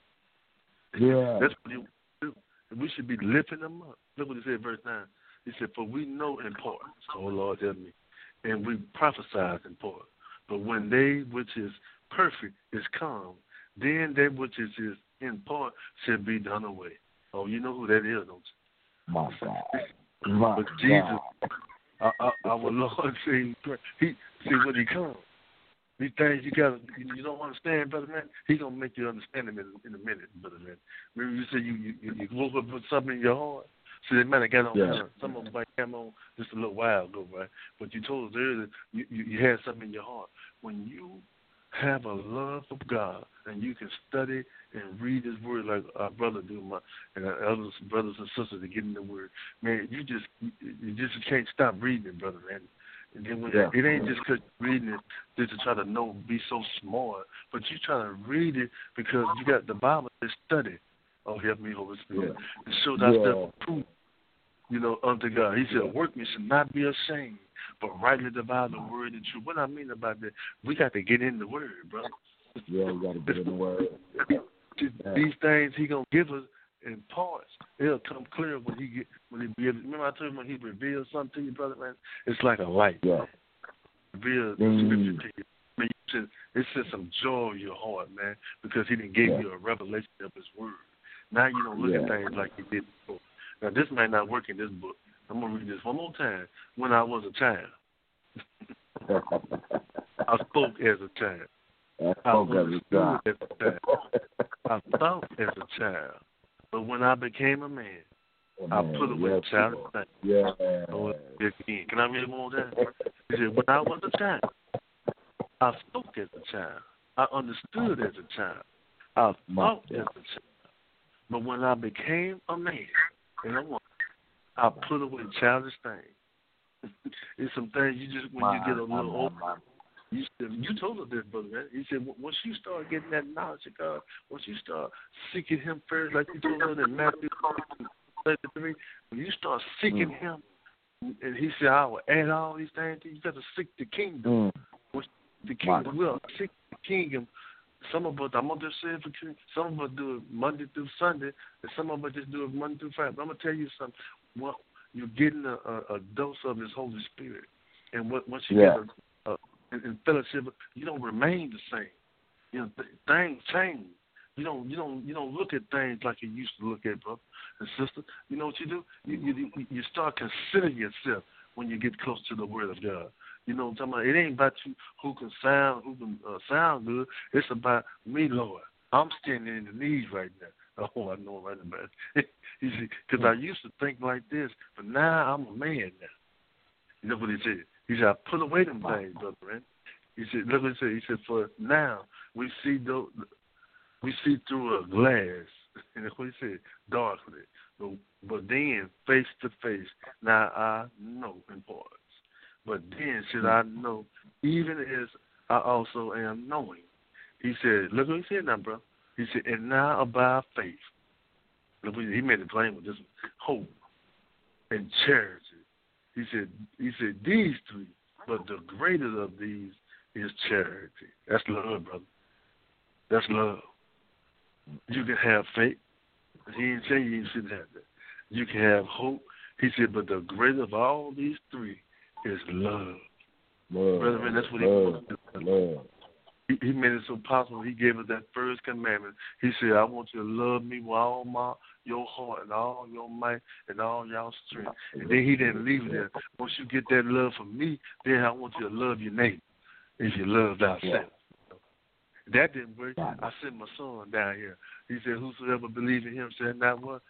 Speaker 3: Yeah,
Speaker 2: that's what He do. We should be lifting Him up. Look what He said, verse nine. He said, for we know in part, oh Lord, help me, and we prophesy in part. But when they which is perfect is come, then that which is, is in part shall be done away. Oh, you know who that is, don't you?
Speaker 3: My God. My
Speaker 2: but Jesus, our, our, our Lord, said, he see when He comes. These things you got, you, you don't understand, brother man. He gonna make you understand them in, in a minute, brother man. Remember you said you you, you woke up with something in your heart. So they might have got on,
Speaker 3: yeah.
Speaker 2: some of them might come on just a little while ago, right? But you told us earlier you, you, you had something in your heart. When you have a love of God and you can study and read His Word like our brother do, my and our others, brothers and sisters to get in the Word, man, you just you just can't stop reading it, brother, man. And then when
Speaker 3: yeah.
Speaker 2: it ain't just because you're reading it just to try to know, be so smart, but you trying to read it because you got the Bible to study. Oh, help me, Holy Spirit.
Speaker 3: Yeah.
Speaker 2: And show thyself approved, you know, unto God. He said, workmen should not be ashamed, but rightly divide the word and truth. What I mean about that, we got to get in the word, brother.
Speaker 3: Yeah, we got to get in the word.
Speaker 2: These things He going to give us, in parts. It'll come clear when he get when he be. Remember I told you when he reveals something to you, brother man. It's like a light.
Speaker 3: Yeah.
Speaker 2: Reveals
Speaker 3: mm.
Speaker 2: scripture to you. I mean, you it says some joy in your heart, man, because he didn't give
Speaker 3: yeah.
Speaker 2: you a revelation of his word. Now you don't look
Speaker 3: yeah.
Speaker 2: at things like he did before. Now this might not work in this book. I'm gonna read this one more time. When I was a child, I spoke as a child.
Speaker 3: I spoke
Speaker 2: I
Speaker 3: as a child.
Speaker 2: As a child. I thought as a child. But when I became a man, oh, I man. put away yes, childish things.
Speaker 3: Yeah.
Speaker 2: Oh, can I read one more time? He said, when I was a child, I spoke as a child. I understood as a child. I thought as a child. But when I became a man and a woman, I put away childish things. It's some things you just, when you get a little older, you, you told us this, brother, man. He said, once you start getting that knowledge of God, once you start seeking Him first, like you told us in Matthew thirty-three, when you start seeking mm. Him, and He said, I will add all these things to you, you got to seek the kingdom. Mm. The kingdom will seek the kingdom. Some of us, I'm going to just say it for you, some of us do it Monday through Sunday, and some of us just do it Monday through Friday. But I'm going to tell you something. Well, you're getting a, a, a dose of His Holy Spirit. And what, once you yeah. get a, a in, in fellowship, you don't remain the same. You know, th- things change. You don't, you don't, you don't look at things like you used to look at, brother and sister. You know what you do? You, you, you start considering yourself when you get close to the Word of God. You know what I'm talking about? It ain't about you who can sound, who can uh, sound good. It's about me, Lord. I'm standing in the knees right now. Oh, I know right about it. You see, because I used to think like this, but now I'm a man now. You know what he said? He said, I put away them things, brother, man. He said, look what he said. He said, for now we see those, we see through a glass. And that's what he said, darkly. But, but then face to face, now I know in parts. But then should I know, even as I also am knowing. He said, look what he said now, bro. He said, and now abide faith. Look, he made it plain with this hope and charity. He said, he said, these three, but the greatest of these is charity. That's love, brother. That's love. You can have faith. He didn't say you shouldn't have that. You can have hope. He said, but the greatest of all these three is love.
Speaker 3: Love.
Speaker 2: Brother, man, that's what he wants to do. Love. He, he made it so possible. He gave us that first commandment. He said, I want you to love me with all my your heart and all your might and all your strength. And then he didn't leave it there. Once you get that love from me, then I want you to love your neighbor as you love thyself. Yeah. That didn't work. I sent my son down here. He said, whosoever believes in him shall not what?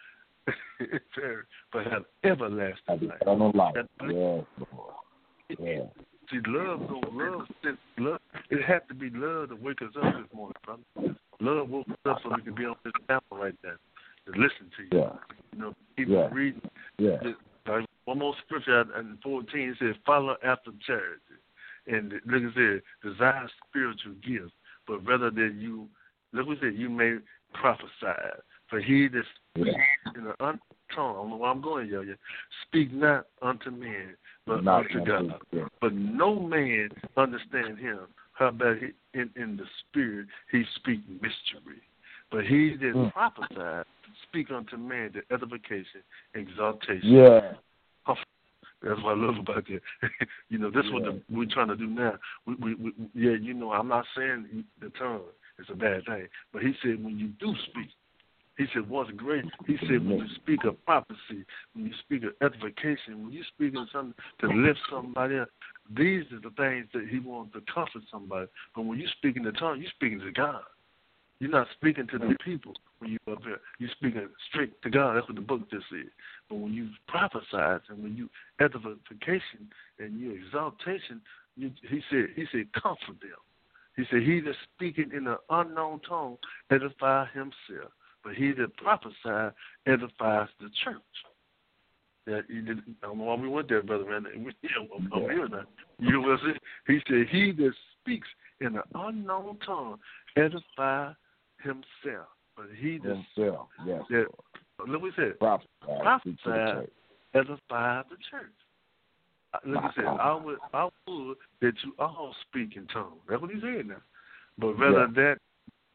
Speaker 2: but have everlasting life. I don't like it. Yeah. Yeah. See, love, don't love, love. It had to be love to wake us up this morning, brother. Love woke us up so we can be on this channel right now to listen to you. Yeah. You know, keep yeah. reading. Yeah. Like one more scripture in fourteen, it says, follow after charity. And look at it, desire spiritual gifts, but rather than you, look what it said, you may prophesy. For he that speaks in an unknown tongue, I don't know where I'm going, yo, yo, speak not unto men, but not unto God. Yeah. But no man understand him. How about he, in, in the spirit he speak mystery. But he that mm. prophesied speak unto man the edification, exaltation. Yeah. Oh, that's what I love about that. You know, this is yeah. what the, we're trying to do now. We, we, we, yeah, you know, I'm not saying the tongue is a bad thing, but he said when you do speak, he said, what's great? He said, when you speak of prophecy, when you speak of edification, when you speak of something to lift somebody up, these are the things that he wants to comfort somebody. But when you speak in the tongue, you're speaking to God. You're not speaking to the people when you're up there. You're speaking straight to God. That's what the book just said. But when you prophesy and when you edification and you exaltation, you, he said, he said, comfort them. He said, he that's speaking in an unknown tongue edify himself. But he that prophesies edifies the church. That he did, I don't know why we went there, brother, man. We, yeah, over here now. You know what I'm saying? He said, he that speaks in an unknown tongue edify himself. But he that,
Speaker 3: himself, yes.
Speaker 2: That, look what he said. Prophesy edify the church. Look what he said. I would, I would that you all speak in tongues. That's what he said now. But rather yeah. that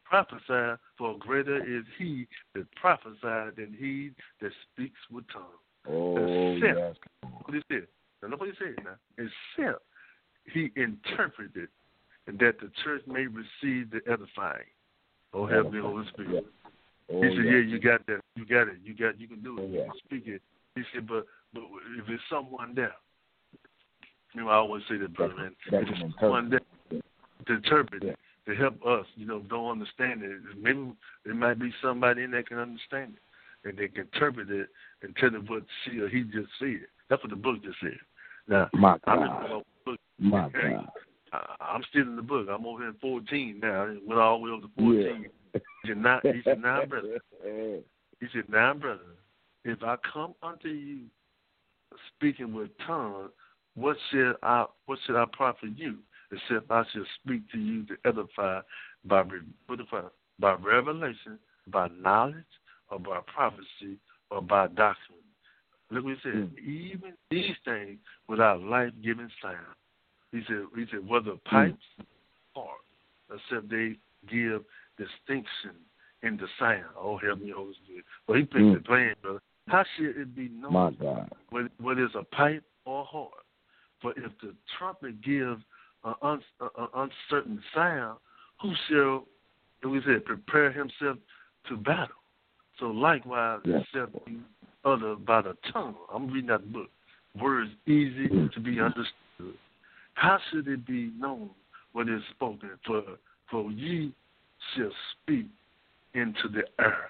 Speaker 2: prophesy, for greater is he that prophesied than he that speaks with tongues.
Speaker 3: Oh,
Speaker 2: except,
Speaker 3: yes.
Speaker 2: what he said. Now, look what he said now. Except he interpreted, and that the church may receive the edifying. Oh, help me, Holy Spirit.
Speaker 3: Yeah. Oh,
Speaker 2: he said,
Speaker 3: yes.
Speaker 2: yeah, you got that. You got it. You got. You can do it.
Speaker 3: Oh,
Speaker 2: You
Speaker 3: yeah.
Speaker 2: can speak it. He said, but, but if there's someone there, you know, I always say that, brother, man.
Speaker 3: That
Speaker 2: if
Speaker 3: can
Speaker 2: there's someone there
Speaker 3: interpret.
Speaker 2: to interpret
Speaker 3: Yeah.
Speaker 2: it, to help us, you know, don't understand it. Maybe there might be somebody in there can understand it, and they can interpret it and tell them what she or he just said. That's what the book just said. Now,
Speaker 3: My
Speaker 2: I'm
Speaker 3: God.
Speaker 2: in the book.
Speaker 3: My God.
Speaker 2: I, I'm still in the book. I'm over here in fourteen now. I went all the way over to fourteen.
Speaker 3: Yeah.
Speaker 2: He said, now, he said, now, brother. He said, now, brother, if I come unto you speaking with tongues, what should I what should I profit you, except I should speak to you to edify by what if I, by revelation, by knowledge, or by prophecy, or by doctrine. Look what he said. Mm. Even these things without life-giving sound. He said. He said whether pipes mm. or except they give distinction in the sound. Oh, help me, Holy Spirit. Well, he picked mm. the plan, brother. How should it be known
Speaker 3: My God.
Speaker 2: whether, whether it's a pipe or a harp? For if the trumpet gives an un, uncertain sound, who shall, we said, prepare himself to battle? So likewise, yes. except you utter by the tongue. I'm reading that book. Words easy mm. to be understood. How should it be known what is spoken? For for ye shall speak into the air.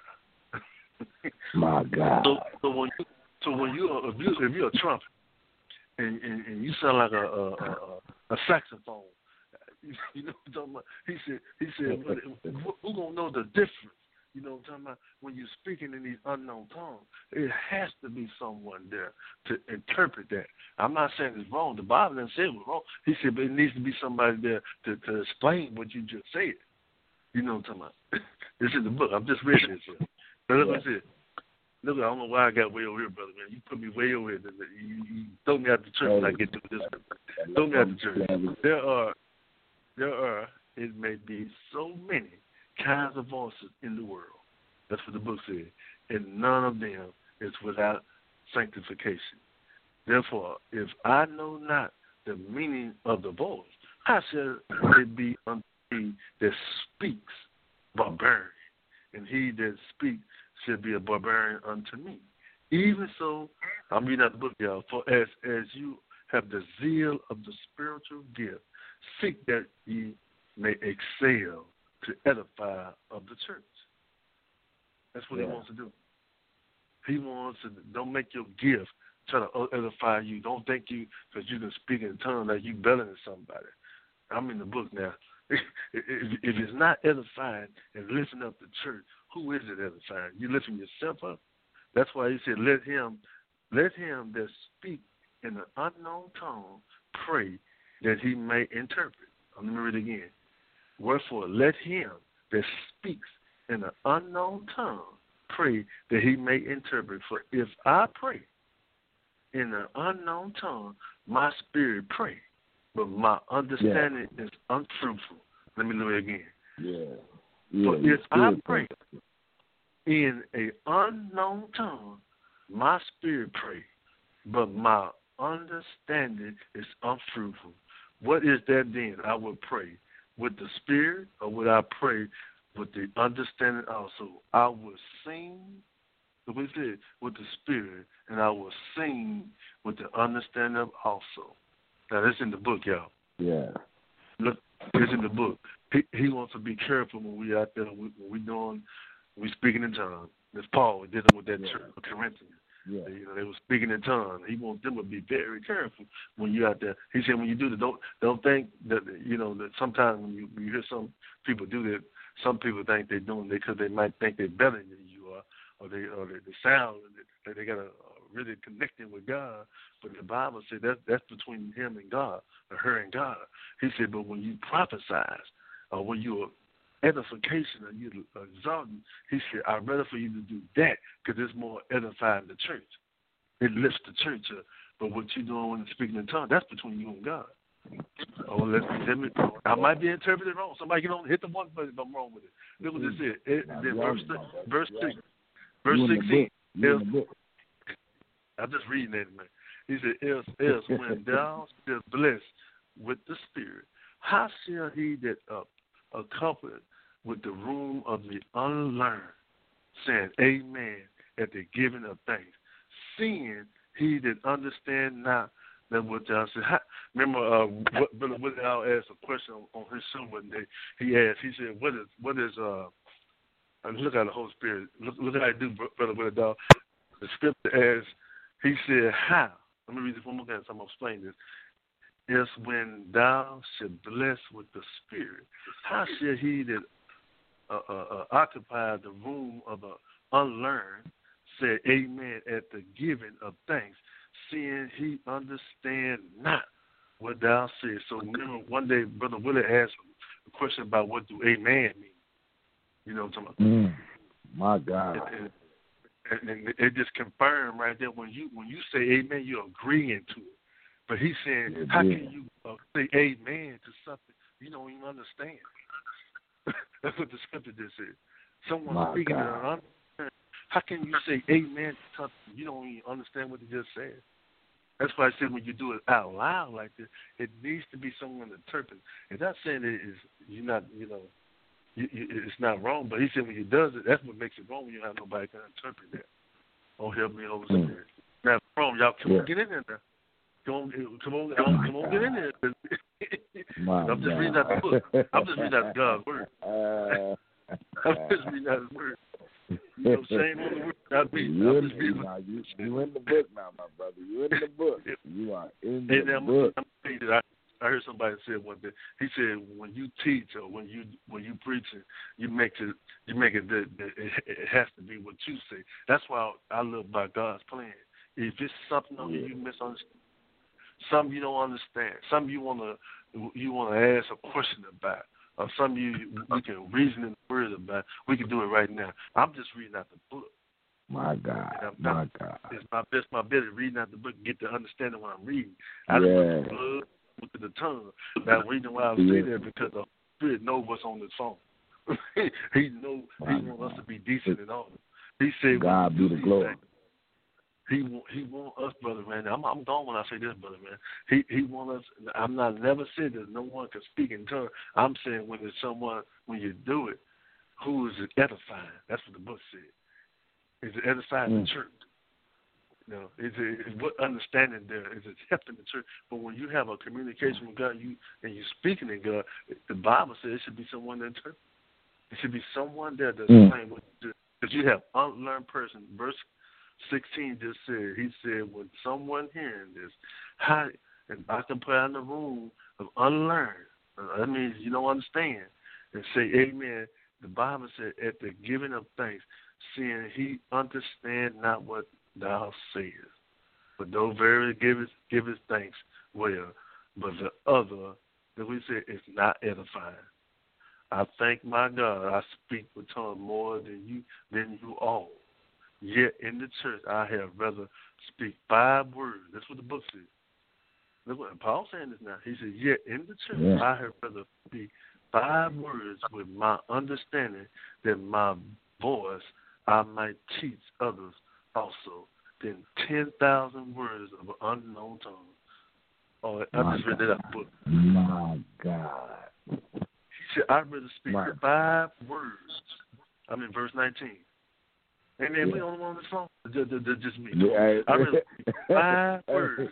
Speaker 3: My God.
Speaker 2: So, so when you so when you if you if you're a trumpet and, and, and you sound like a a, a, a saxophone, you, you know what I'm talking about? He said he said well, who gonna know the difference? You know what I'm talking about? When you're speaking in these unknown tongues, it has to be someone there to interpret that. I'm not saying it's wrong. The Bible didn't say it was wrong. He said, but it needs to be somebody there to, to explain what you just said. You know what I'm talking about? This is the book. I'm just reading this here. But look what it said. Look, I don't know why I got way over here, brother, man. You put me way over here. You, you throw me out the church when I get through this. Throw me out the church. There are, there are, it may be so many kinds of voices in the world. That's what the book said. And none of them is without sanctification. Therefore, if I know not the meaning of the voice, how shall it be unto me that speaks barbarian? And he that speaks shall be a barbarian unto me. Even so, I'm reading out the book, y'all. For as, as you have the zeal of the spiritual gift, seek that ye may excel to edify of the church. That's what yeah. he wants to do. He wants to, don't make your gift try to edify you. Don't think you, because you can speak in tongues like you better than somebody. I'm in the book now. If, if it's not edifying and lifting up the church, who is it edifying? You lifting yourself up? That's why he said, let him, let him that speak in an unknown tongue pray that he may interpret. Let me read it again. Wherefore, let him that speaks in an unknown tongue pray that he may interpret. For if I pray in an unknown tongue, my spirit pray, but my understanding yeah. is unfruitful. Let me do it again.
Speaker 3: Yeah. yeah
Speaker 2: For if I pray in an unknown tongue, my spirit pray, but my understanding is unfruitful. What is that then? I will pray with the spirit, or would I pray with the understanding also? I will sing, what he said, with the spirit, and I will sing with the understanding of also. Now, that's in the book, y'all.
Speaker 3: Yeah.
Speaker 2: Look, it's in the book. He, he wants to be careful when we out there, when we doing, we speaking in tongues. That's Paul dealing with that yeah. church, Corinthians.
Speaker 3: Yeah.
Speaker 2: They, you know, they were speaking in tongues. He wants them to be very careful when you're out there. He said, when you do that, don't don't think that, you know, that sometimes when you, when you hear some people do that, some people think they're doing it because they might think they're better than you are, or they or they, they sound like they, they got a really connecting with God. But the Bible said that that's between him and God, or her and God. He said, but when you prophesize, or when you are edification or you exalting, he said, I'd rather for you to do that because it's more edifying the church. It lifts the church up. But what you're doing when you're speaking in tongues, that's between you and God. Oh, let's let me. I might be interpreted wrong. Somebody can only hit the one button if I'm wrong with it. Look what this is. It,
Speaker 3: Now,
Speaker 2: then
Speaker 3: you
Speaker 2: verse
Speaker 3: right,
Speaker 2: six, verse six, verse
Speaker 3: You in the
Speaker 2: sixteen.
Speaker 3: book. You in the book.
Speaker 2: I'm just reading that, man. He said, "Else, else, when thou shalt bless with the Spirit, how shall he that uh, accompanied with the room of the unlearned, saying Amen at the giving of thanks, seeing he that understand not that what thou said." Remember, uh, what, Brother Woodall asked a question on, on his show one day. He asked, he said, "What is what is uh?" I mean, look at the Holy Spirit. Look, look how I do, Brother Woodall. The scripture asks, he said, "How?" Let me read this one more time. So I'm gonna explain this. Is when thou shalt bless with the Spirit, how shall he that uh, uh, uh, occupy the room of the unlearned say Amen at the giving of thanks, seeing he understand not what thou sayest? So remember, one day Brother Willie asked a question about what do Amen mean. You know what I'm talking about?
Speaker 3: Mm, my God.
Speaker 2: And, and, and it just confirmed right there when you when you say Amen, you're agreeing to it. But he's saying, yeah, how can you uh, say Amen to something you don't even understand? That's what the scripture just said. Someone
Speaker 3: My
Speaker 2: speaking
Speaker 3: God.
Speaker 2: and understand. How can you say Amen to something you don't even understand what they just said? That's why I said when you do it out loud like this, it needs to be someone interpreting. And not saying it is you're not, you know, you, you, it's not wrong, but he said when he does it, that's what makes it wrong when you have nobody can interpret that. Oh, help me, Holy Spirit. Mm. Now, if it's wrong, y'all come
Speaker 3: yeah.
Speaker 2: on, get in there now. Come on, come on, come on, come on, get in there. I'm just God. reading out the book. I'm just reading out God's word. Uh, I'm just reading out His word. You know what I'm saying? On the word, not me.
Speaker 3: You,
Speaker 2: I'm
Speaker 3: in,
Speaker 2: just reading.
Speaker 3: now, you, you in the book now, my brother. You in the book. You are in the
Speaker 2: and I'm,
Speaker 3: book.
Speaker 2: I'm saying that I, I heard somebody say one day. He said, when you teach or when you when you preaching, you make it you make it that it, it has to be what you say. That's why I live by God's plan. If it's something yeah. you misunderstand. Some you don't understand. Some you wanna you wanna ask a question about, or some you we can reason in the word about. We can do it right now. I'm just reading out the book.
Speaker 3: My God,
Speaker 2: not,
Speaker 3: my God.
Speaker 2: It's my best, my better reading out the book, get to understanding what I'm reading. I
Speaker 3: yeah.
Speaker 2: don't want the blood with the tongue. Now, the reason why I
Speaker 3: yeah.
Speaker 2: say that because the Spirit knows what's on his phone. he knows He wants us to be decent and all. He said,
Speaker 3: "God be the glory."
Speaker 2: Things, He want he want us, brother, man. I'm I'm gone when I say this, brother, man. He he want us. I'm not never said that no one can speak in tongues. I'm saying when there's someone when you do it, who is edifying? That's what the book said. Is it edifying mm. the church? You know, is it is what understanding there? Is it helping the church? But when you have a communication with God, you and you speaking in God, the Bible says it should be someone that interprets. It should be someone there that's mm. explain what you do. Because you have unlearned person. Verse sixteen just said, he said, when someone hearing this, how, and I can put in the room of unlearned, uh, that means you don't understand, and say amen. The Bible said, at the giving of thanks, seeing he understand not what thou sayest. But though very giveth, giveth thanks well, but the other, that we say, is not edifying. I thank my God, I speak with tongue more than you than you all. Yet in the church I have rather speak five words. That's what the book says. Look what Paul's saying this now. He said, yet in the church yeah. I have rather speak five words with my understanding that my voice I might teach others also than ten thousand words of an unknown tongue. Oh, I my just read that out of the book.
Speaker 3: My God.
Speaker 2: He said, I'd rather speak my five words. I'm in verse nineteen. Hey, man, yeah. we only one on this phone. Just, just, just me.
Speaker 3: Yeah,
Speaker 2: I really five words.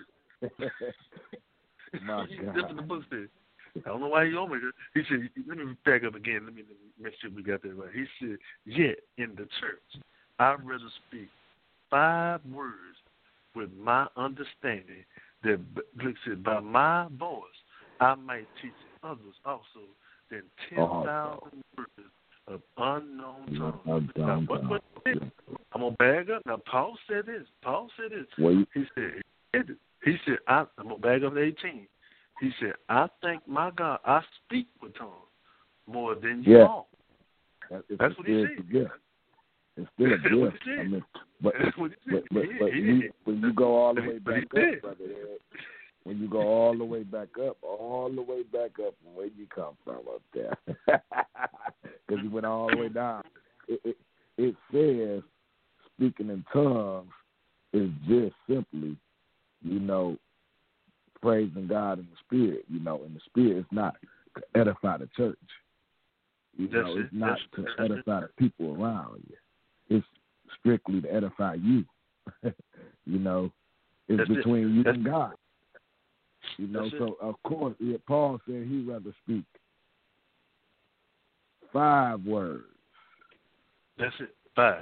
Speaker 3: My
Speaker 2: That's what the book said. I don't know why he on me. He said, let me back up again. Let me, let me make sure we got that right. He said, yet in the church, I'd rather speak five words with my understanding that, like I said, by my voice, I might teach others also than ten thousand oh. words of unknown tongues. Now, what, what, I'm going to bag up. Now, Paul said this. Paul said this.
Speaker 3: Wait.
Speaker 2: He said, he said, I, I'm going to bag up to eighteen. He said, I thank my God I speak with tongues more than you
Speaker 3: yeah.
Speaker 2: all.
Speaker 3: That's,
Speaker 2: That's what he said.
Speaker 3: Yeah. It's still a gift. I mean, but, but, but, but, but you, when you go all the way back up, brother Ed, when you go all the way back up, all is just simply, you know, praising God in the spirit. You know, in the spirit, it's not to edify the church. You
Speaker 2: That's
Speaker 3: know,
Speaker 2: it.
Speaker 3: it's not
Speaker 2: That's,
Speaker 3: to
Speaker 2: that's
Speaker 3: edify
Speaker 2: it.
Speaker 3: the people around you. It's strictly to edify you. You know, it's
Speaker 2: That's
Speaker 3: between
Speaker 2: it.
Speaker 3: you
Speaker 2: That's
Speaker 3: and God. You know,
Speaker 2: That's
Speaker 3: so
Speaker 2: it.
Speaker 3: of course, yeah, Paul said he'd rather speak five words,
Speaker 2: That's it. Five.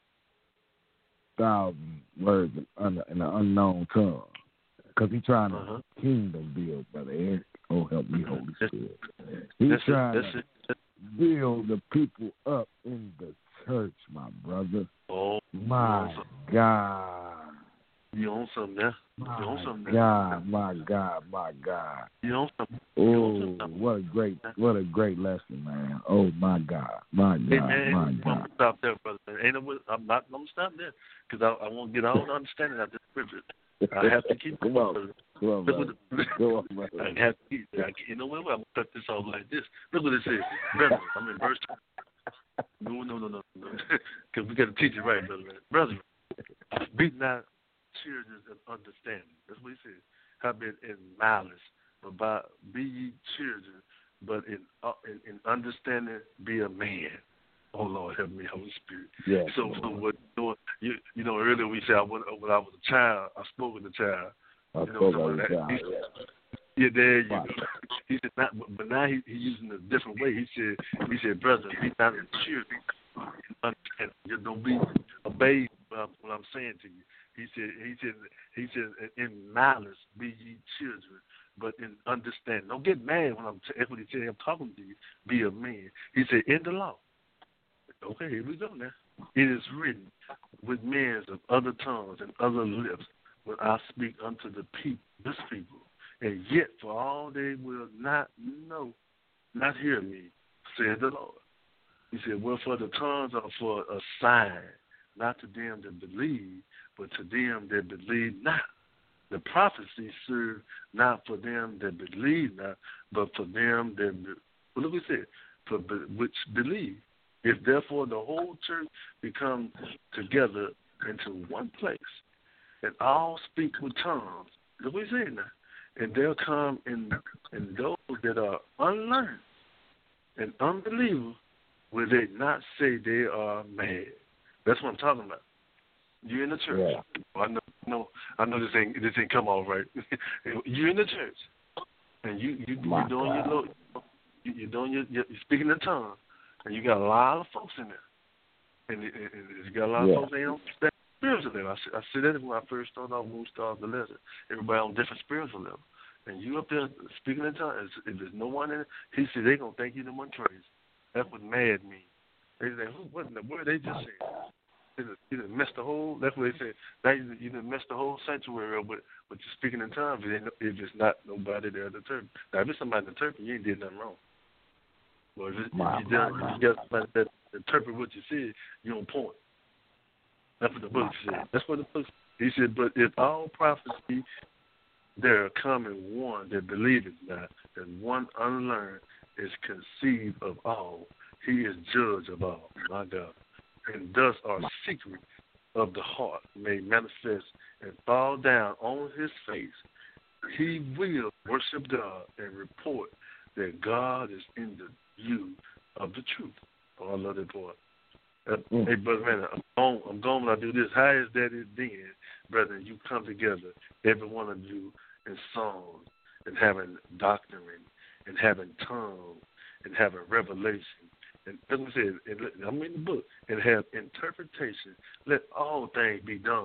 Speaker 3: thousand words in, un, in an unknown tongue, because he's trying to
Speaker 2: Uh-huh.
Speaker 3: kingdom build, Brother Eric. Oh, help me, Holy
Speaker 2: That's,
Speaker 3: Spirit. He's
Speaker 2: that's
Speaker 3: trying
Speaker 2: it. That's
Speaker 3: to
Speaker 2: it. That's
Speaker 3: build the people up in the church, my brother.
Speaker 2: Oh,
Speaker 3: My God.
Speaker 2: you own something now.
Speaker 3: My
Speaker 2: You own something now.
Speaker 3: God, my God, my God.
Speaker 2: You own something.
Speaker 3: Oh, what a great, what a great lesson, man. Oh my God, my God,
Speaker 2: Hey, man,
Speaker 3: my
Speaker 2: I'm
Speaker 3: God.
Speaker 2: gonna stop there, brother. Ain't no, I'm not gonna stop there because I, I won't get all the understanding of this scripture. I have to keep
Speaker 3: Come on, come on,
Speaker 2: Look
Speaker 3: brother.
Speaker 2: what the,
Speaker 3: Come on, brother.
Speaker 2: I have to keep. I, you know what? I'm gonna cut this off like this. Look what it says, brother. I'm in verse. No, no, no, no, no. Because we got to teach it right, brother. Brother, be not children of understanding. That's what he says. Have been in malice, but by be ye children, but in uh, in, in understanding, be a man. Oh Lord, help me, Holy Spirit.
Speaker 3: Yeah.
Speaker 2: So, so what? You you know, earlier we said I, when I was a child, I spoke with a child.
Speaker 3: I
Speaker 2: You know,
Speaker 3: spoke with a child.
Speaker 2: he,
Speaker 3: Yeah.
Speaker 2: yeah, there you
Speaker 3: Right.
Speaker 2: go. He said, not, but, but now he, he's using a different way. He said, he said, brother, be not in children, and you don't be obeyed by what I'm saying to you. He said, he said, he said, in malice be ye children, but in understanding. Don't get mad when I'm. T- that's what he said. I'm talking to you. Be a man. He said, in the law. Okay, here we go now. It is written, with men of other tongues and other lips, when I speak unto the people, this people. And yet, for all they will not know, not hear me, said the Lord. He said, well, for the tongues are for a sign, not to them that believe, but to them that believe not. The prophecy served not for them that believe not, but for them that, be, well, look what he said, for be, which believe. If therefore the whole church become together into one place, and all speak with tongues, look what he said now. And they'll come in, and those that are unlearned and unbelievers, will they not say they are mad? That's what I'm talking about. You're in the church.
Speaker 3: Yeah.
Speaker 2: I know, know, I know this ain't this ain't come off right. You're in the church, and you you you're doing your little, you, you're doing your you're speaking in tongues, and you got a lot of folks in there, and, and, and you got a lot
Speaker 3: yeah.
Speaker 2: of folks that ain't on that spiritual level. I, I said that when I first started off, when we started the lesson. Everybody on different spiritual level, and you up there speaking in tongues. If there's no one in it, he said they gonna think you the one crazy. That's what mad means. They say, who, what in the word they just said? You done messed the whole, that's what they said. Now you, you done messed the whole sanctuary up with, with you speaking in tongues if it's not nobody there to interpret. Now, if it's somebody to interpret, you ain't did nothing wrong. But if, it,
Speaker 3: My,
Speaker 2: if you, done,
Speaker 3: my,
Speaker 2: if you got somebody that interpret what you said, you on point. That's what the book said. That's what the book said. He said, but if all prophecy there come in one that believeth not, and one unlearned is conceived of all, he is judge of all. My God. And thus our secret of the heart may manifest and fall down on his face. He will worship God and report that God is in the view of the truth. Oh, I love that part. Uh, mm. Hey, brother, man, I'm going, I'm going when I do this. How is that it then, brethren, you come together, every one of you, in songs and having doctrine and having tongues and having revelation. And as I said, I'm in the book, and have interpretation. Let all things be done.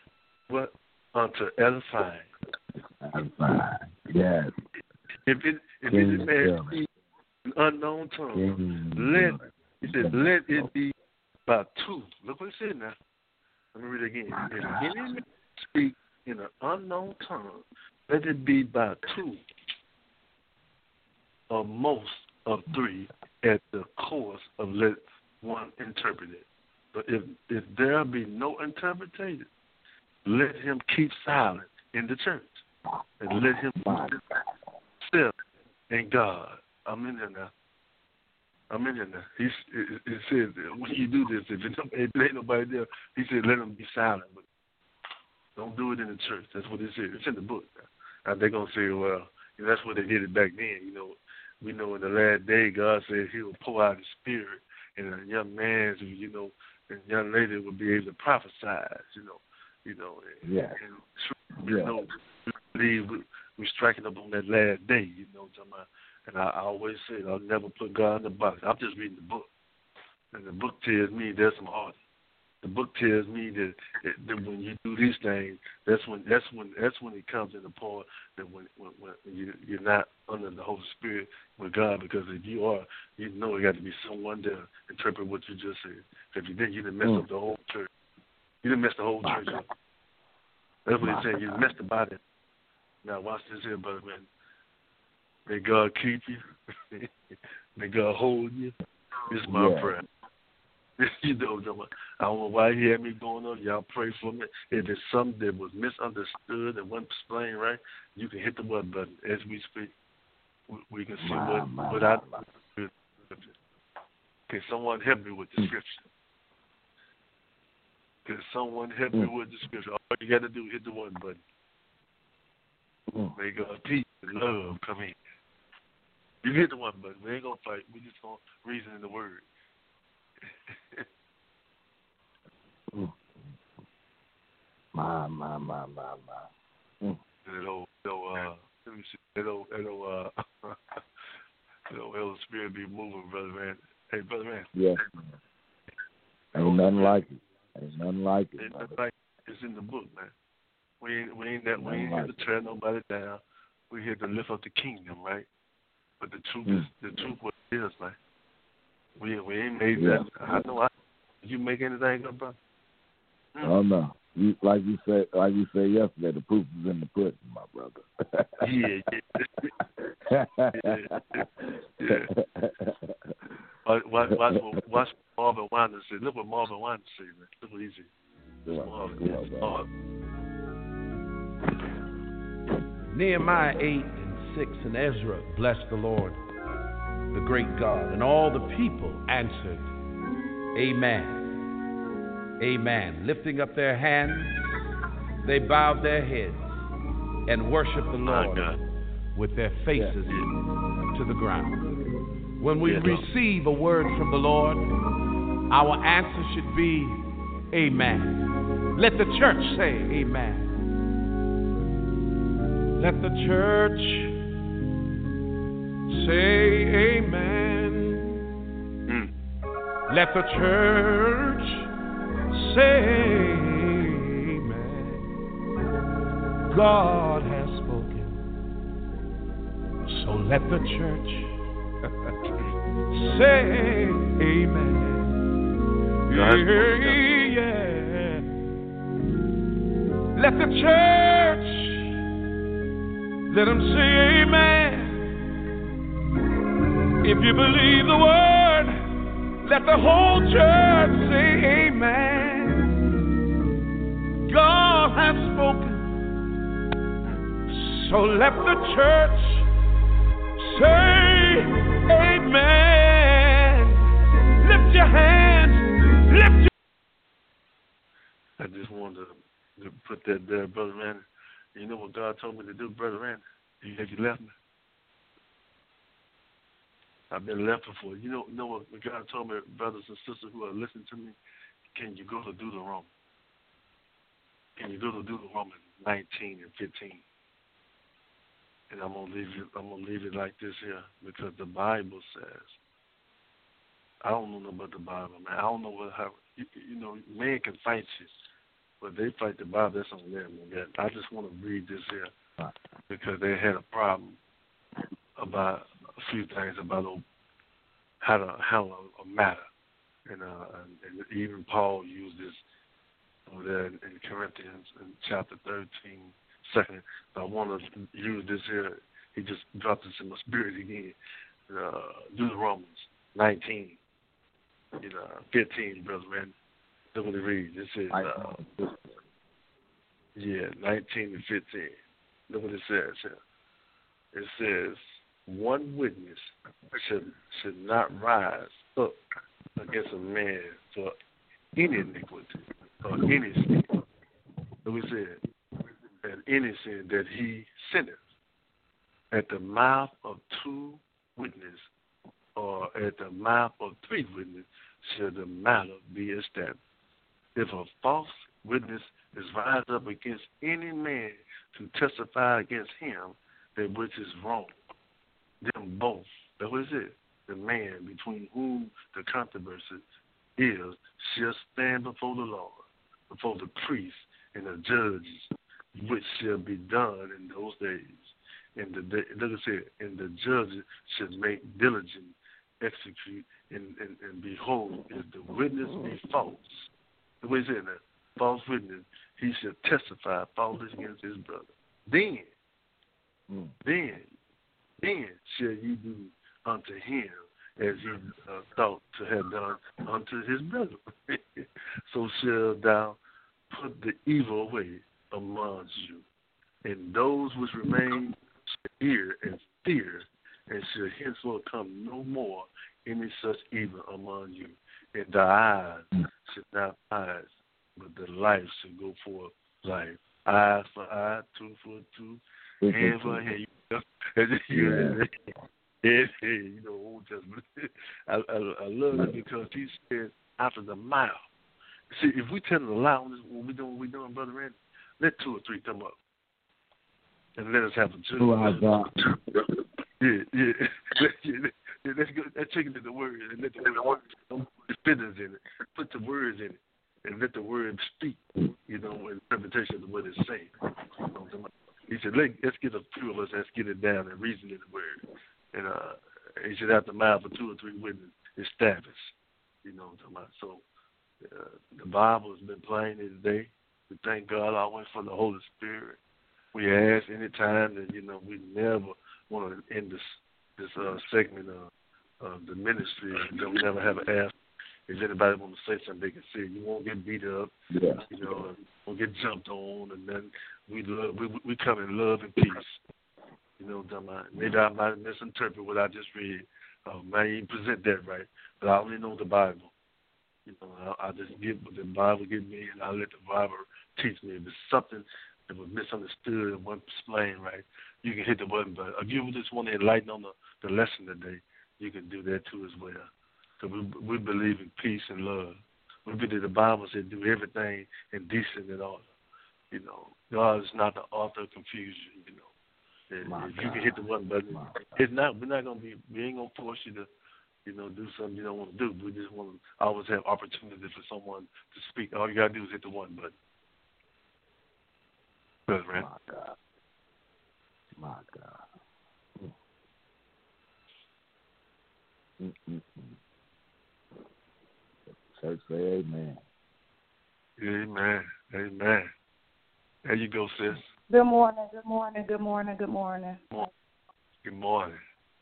Speaker 2: What? Unto edifying.
Speaker 3: Edifying. Yes.
Speaker 2: If it if it is man an unknown tongue, let it said, let it be by two. Look what it said now. Let me read it again. If any man speak in an unknown tongue, let it be by two or most of three at the course of let one interpret it. But if if there be no interpretation, let him keep silent in the church and let him self and God. I'm in there now. I'm in there now. He it, it says when you do this, if, it, if there ain't nobody there, he said let him be silent. But Don't do it in the church. That's what it says. It's in the book. Now they're gonna say, well, you know, that's what they did it back then. You know, we know in the last day, God said He will pour out His Spirit, and a young man, you know, and a young lady will be able to prophesy. You know, you know, and,
Speaker 3: yeah,
Speaker 2: and you yeah. know, we believe we, we're striking up on that last day. You know, what I'm talking about? And I, I always say, I'll never put God in the box. I'm just reading the book, and the book tells me there's some heart. The book tells me that, that when you do these things, that's when that's when that's when it comes in the point that when when, when you, you're not under the Holy Spirit with God, because if you are, you know it got to be someone to interpret what you just said. If you didn't, you didn't mess mm. up the whole church. You didn't mess the whole church up. That's what he's saying. You messed the body. Now watch this here, brother man. May God keep you. May God hold you. This is my yeah. prayer. You know, I don't know why he had me going on. Y'all pray for me. If it's something that was misunderstood and wasn't explained right, you can hit the button button as we speak. We, we can see my, what my, what I. Can someone help me with the scripture? Can someone help mm. me with the scripture? All you got to do is hit the one button. Mm. May God peace and love come in. You hit the one button. We ain't gonna fight. We just gonna reason in the word.
Speaker 3: mm. My, my, my, my, my. Mm.
Speaker 2: That old, that old, uh, let me see, that old, that old, uh, that old Holy Spirit be moving, brother man. Hey, brother man.
Speaker 3: Yeah. Ain't nothing like it. Ain't nothing like it.
Speaker 2: Ain't nothing like it. It's in the book, man. We ain't, we ain't that. We ain't here to tear nobody down. We're here to lift up the kingdom, right? But the truth mm. is, the truth what it is, man. We we ain't made yeah. that. I know. I, did you make anything up, bro?
Speaker 3: Mm. Oh no. You, like you said, like you said yesterday, the proof is in the pudding, my brother.
Speaker 2: yeah, yeah, yeah. Watch, watch, watch, watch Marvin Winans say. Look what Marvin Winans say, man. Look what he said. Marvin,
Speaker 4: on, Nehemiah eight and six and Ezra blessed the Lord, the great God, and all the people answered, Amen. Amen. Lifting up their hands, they bowed their heads and worshiped the Lord with their faces yeah. to the ground. When we yeah, receive a word from the Lord, our answer should be Amen. Let the church say Amen. Let the church say Amen. Mm. Let the church say Amen. God has spoken, so let the church say Amen. Yeah, yeah. Let the church, let them say Amen. If you believe the word, let the whole church say Amen. God has spoken, so let the church say Amen. Lift your hands, lift your...
Speaker 2: I just wanted to, to put that there, Brother Randy. You know what God told me to do, Brother Randy? Have you left me? I've been left before. You know, know what God told me, brothers and sisters who are listening to me? Can you go to Deuteronomy? Can you go to Deuteronomy nineteen and fifteen? And I'm gonna leave it. I'm gonna leave it like this here, because the Bible says. I don't know about the Bible, man. I don't know what how you, you know. Man can fight you, but they fight the Bible. That's on them. Man. I just want to read this here because they had a problem about a few things about how to handle a matter, and, uh, and even Paul used this over there in, in Corinthians in chapter thirteen, second. So I want to use this here. He just dropped this in my spirit again. Uh, Deuteronomy nineteen, you know, fifteen, brother man. Look what it reads. It says, uh, yeah, nineteen and fifteen. Look what it says here. It says, one witness should should not rise up against a man for any iniquity or any sin. The So he said, and any sin that he sinneth, at the mouth of two witnesses or at the mouth of three witnesses shall the matter be established. If a false witness is rise up against any man to testify against him that which is wrong, them both, that was it, the man between whom the controversy is, shall stand before the Lord, before the priest and the judges, which shall be done in those days. And the day, look at it, and the judges should make diligent execute, and, and, and behold, if the witness be false, the way it said that, false witness, he shall testify falsely against his brother. Then, mm. then, then shall you do unto him as he uh, thought to have done unto his brother. So shall thou put the evil away amongst you, and those which remain shall hear and fear, and shall henceforth come no more any such evil among you. And the eyes should not eyes, but the life should go forth life. Eye for eye, tooth for tooth, hand for hand. You know, yeah, you know, Old Testament. I, I, I love it because he said after the mouth. See, if we tell a lie on this, what we doing, what we doing, Brother Randy, let two or three come up and let us have a chicken.
Speaker 3: Oh, God.
Speaker 2: Yeah, yeah. yeah. Let's go. That chicken is the word, and let the word don't put the spinners in it. Put the words in it, and let the word speak. You know, interpretation of what it's saying. You know, he said, Let, "Let's get a few of us. Let's get it down and reason in the word." And uh, he should have the mouth of two or three witnesses established. You know what I'm talking about? So uh, the Bible has been playing it today. We thank God always for the Holy Spirit. We ask any time that, you know, we never want to end this this uh, segment of, of the ministry. That we never have an ask. If anybody want to say something, they can say it. You won't get beat up.
Speaker 3: Yeah.
Speaker 2: You know, won't get jumped on, and then we love. We we come in love and peace. You know what I'm talking about? Maybe I might misinterpret what I just read. Uh, might even present that right, but I only know the Bible. You know, I, I just get what the Bible gives me, and I let the Bible teach me. If it's something that was misunderstood and wasn't explained right, you can hit the button. But if you just want to enlighten on the, the lesson today, you can do that too as well. So we we believe in peace and love. We believe the Bible said do everything in decent and order. You know, God is not the author of confusion. You know, and if you can hit the button button, it's not. We're not gonna be. We ain't gonna force you to, you know, do something you don't want to do. We just want to always have opportunity for someone to speak. All you gotta do is hit the one button. Good, man.
Speaker 3: My God. My God. Mm-mm-mm. Church say amen.
Speaker 2: Amen. Amen. There you go, sis.
Speaker 5: Good morning, good morning, good morning, good morning.
Speaker 2: Good morning.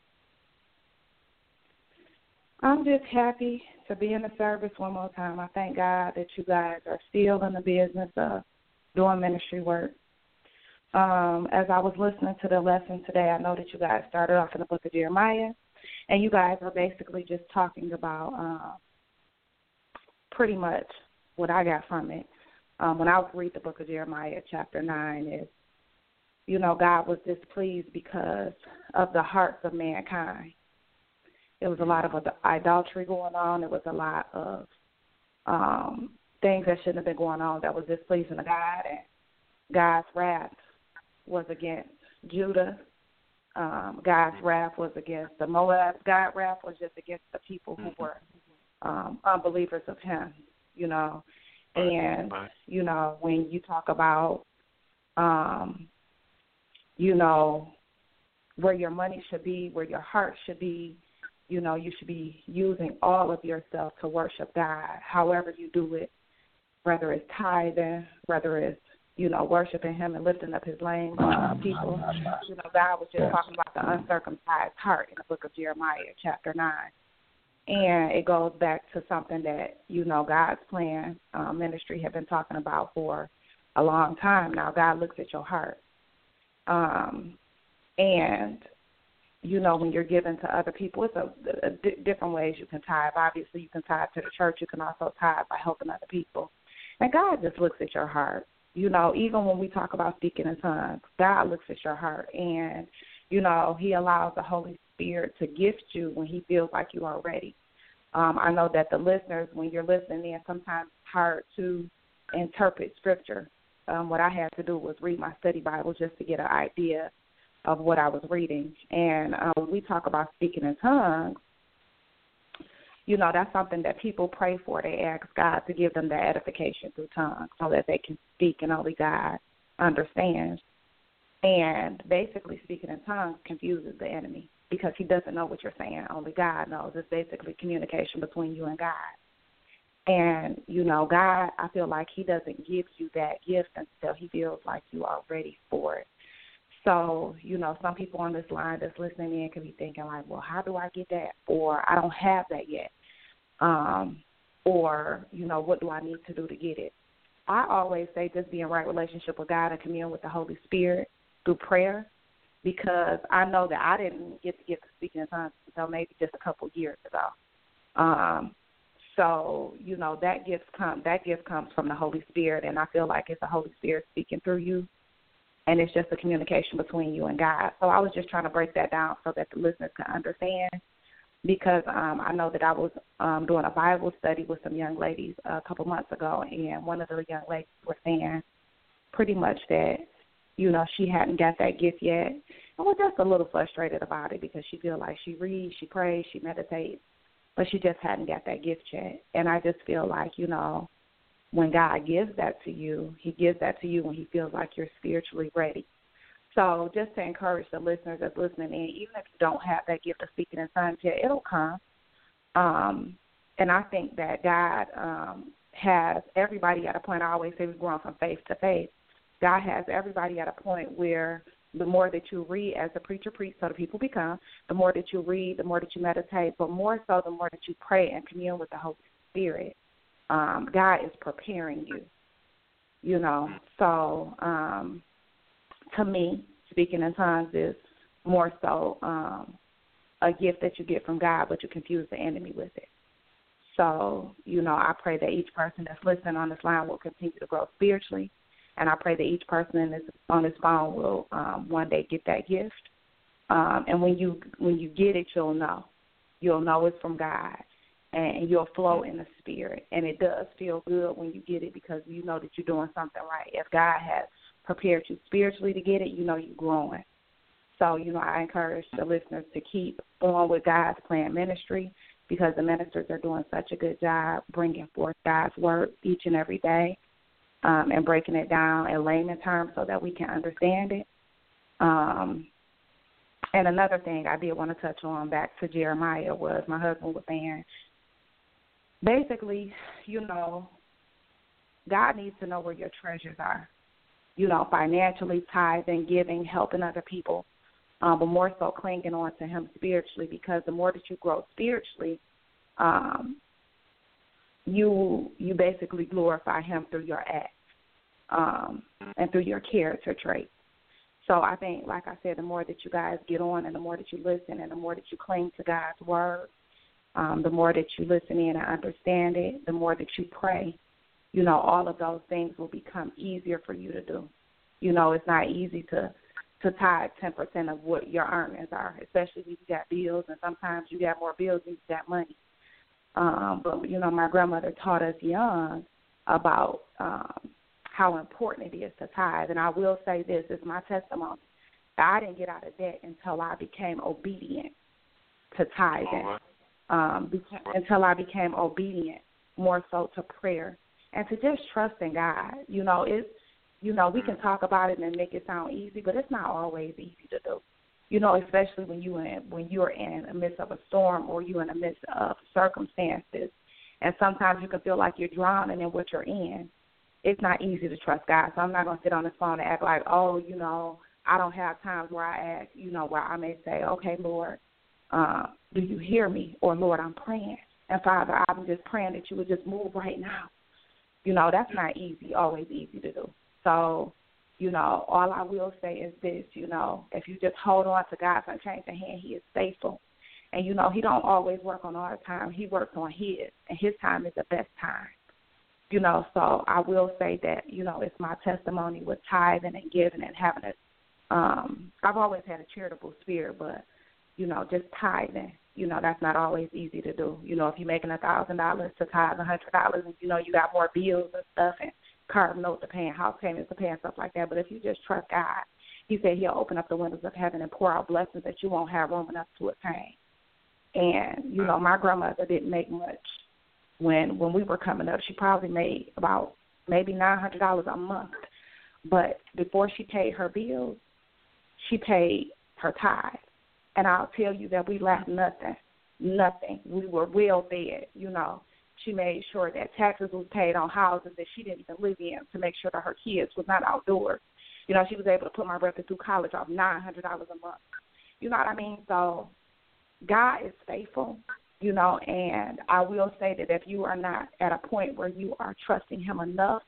Speaker 5: I'm just happy to be in the service one more time. I thank God that you guys are still in the business of doing ministry work. Um, as I was listening to the lesson today, I know that you guys started off in the book of Jeremiah, and you guys are basically just talking about uh, pretty much what I got from it. Um, when I read the book of Jeremiah, chapter nine, is, you know, God was displeased because of the hearts of mankind. There was a lot of idolatry going on. There was a lot of um, things that shouldn't have been going on that was displeasing to God, and God's wrath was against Judah. Um, God's wrath was against the Moab. God's wrath was just against the people who were um, unbelievers of him, you know. And, you know, when you talk about, um, you know, where your money should be, where your heart should be, you know, you should be using all of yourself to worship God, however you do it, whether it's tithing, whether it's, you know, worshiping him and lifting up his name to people. You know, God was just talking about the uncircumcised heart in the book of Jeremiah, chapter nine. And it goes back to something that, you know, God's plan um, ministry have been talking about for a long time now. God looks at your heart. Um, and, you know, when you're giving to other people, it's a, a, a d- different ways you can tithe. Obviously, you can tithe to the church. You can also tithe by helping other people. And God just looks at your heart. you know, even when we talk about speaking in tongues, God looks at your heart, and, you know, he allows the Holy Spirit to gift you when he feels like you are ready. Um, I know that the listeners, when you're listening in, sometimes it's hard to interpret Scripture. Um, what I had to do was read my study Bible just to get an idea of what I was reading. And um, when we talk about speaking in tongues, you know, that's something that people pray for. They ask God to give them the edification through tongues so that they can speak and only God understands. And basically speaking in tongues confuses the enemy because he doesn't know what you're saying. Only God knows. It's basically communication between you and God. And, you know, God, I feel like he doesn't give you that gift until he feels like you are ready for it. So, you know, some people on this line that's listening in can be thinking like, well, how do I get that? Or I don't have that yet. Um, or, you know, what do I need to do to get it? I always say just be in right relationship with God and commune with the Holy Spirit through prayer, because I know that I didn't get to get to speaking in tongues until maybe just a couple years ago. Um, so, you know, that gift, come, that gift comes from the Holy Spirit, and I feel like it's the Holy Spirit speaking through you. And it's just a communication between you and God. So I was just trying to break that down so that the listeners can understand, because um, I know that I was um, doing a Bible study with some young ladies a couple months ago, and one of the young ladies were saying pretty much that, you know, she hadn't got that gift yet. And was just a little frustrated about it because she feels like she reads, she prays, she meditates, but she just hadn't got that gift yet. And I just feel like, you know, when God gives that to you, he gives that to you when he feels like you're spiritually ready. So just to encourage the listeners that's listening in, even if you don't have that gift of speaking in tongues yet, it'll come. Um, and I think that God um, has everybody at a point. I always say we're growing from faith to faith. God has everybody at a point where the more that you read, as the preacher preached, so the people become, the more that you read, the more that you meditate, but more so the more that you pray and commune with the Holy Spirit. Um, God is preparing you, you know. So um, to me, speaking in tongues is more so um, a gift that you get from God, but you confuse the enemy with it. So, you know, I pray that each person that's listening on this line will continue to grow spiritually, and I pray that each person in this, on this phone will um, one day get that gift. Um, and when you when you get it, you'll know. You'll know it's from God. And you'll flow in the Spirit. And it does feel good when you get it because you know that you're doing something right. If God has prepared you spiritually to get it, you know you're growing. So, you know, I encourage the listeners to keep on with God's Plan Ministry because the ministers are doing such a good job bringing forth God's word each and every day um, and breaking it down in layman terms so that we can understand it. Um, and another thing I did want to touch on back to Jeremiah was my husband was saying, basically, you know, God needs to know where your treasures are, you know, financially, tithing, giving, helping other people, um, but more so clinging on to him spiritually, because the more that you grow spiritually, um, you you basically glorify him through your acts um, and through your character traits. So I think, like I said, the more that you guys get on and the more that you listen and the more that you cling to God's word, Um, the more that you listen in and understand it, the more that you pray, you know, all of those things will become easier for you to do. You know, it's not easy to, to tithe ten percent of what your earnings are, especially when you got bills, and sometimes you got more bills than you got money. Um, but, you know, my grandmother taught us young about um, how important it is to tithe. And I will say this is my testimony. I didn't get out of debt until I became obedient to tithing. Um, beca- until I became obedient, more so to prayer and to just trust in God. You know, it's, you know, we can talk about it and make it sound easy, but it's not always easy to do. You know, especially when you in when you're in the midst of a storm or you're in the midst of circumstances, and sometimes you can feel like you're drowning in what you're in. It's not easy to trust God. So I'm not going to sit on this phone and act like, oh, you know, I don't have times where I ask, you know, where I may say, okay, Lord, Uh, do you hear me? Or, Lord, I'm praying. And, Father, I'm just praying that you would just move right now. You know, that's not easy, always easy to do. So, you know, all I will say is this, you know, if you just hold on to God's unchanging hand, he is faithful. And, you know, he don't always work on our time. He works on his, and his time is the best time. You know, so I will say that, you know, it's my testimony with tithing and giving and having it. Um, I've always had a charitable spirit, but, you know, just tithing, you know, that's not always easy to do. You know, if you're making one thousand dollars to tithe one hundred dollars and, you know, you got more bills and stuff and car notes to pay and house payments to pay and stuff like that. But if you just trust God, he said he'll open up the windows of heaven and pour out blessings that you won't have room enough to attain. And, you know, my grandmother didn't make much. When when we were coming up, she probably made about maybe nine hundred dollars a month. But before she paid her bills, she paid her tithe. And I'll tell you that we lacked nothing, nothing. We were well fed, you know. She made sure that taxes was paid on houses that she didn't even live in to make sure that her kids was not outdoors. You know, she was able to put my brother through college off nine hundred dollars a month. You know what I mean? So God is faithful. You know, and I will say that if you are not at a point where you are trusting him enough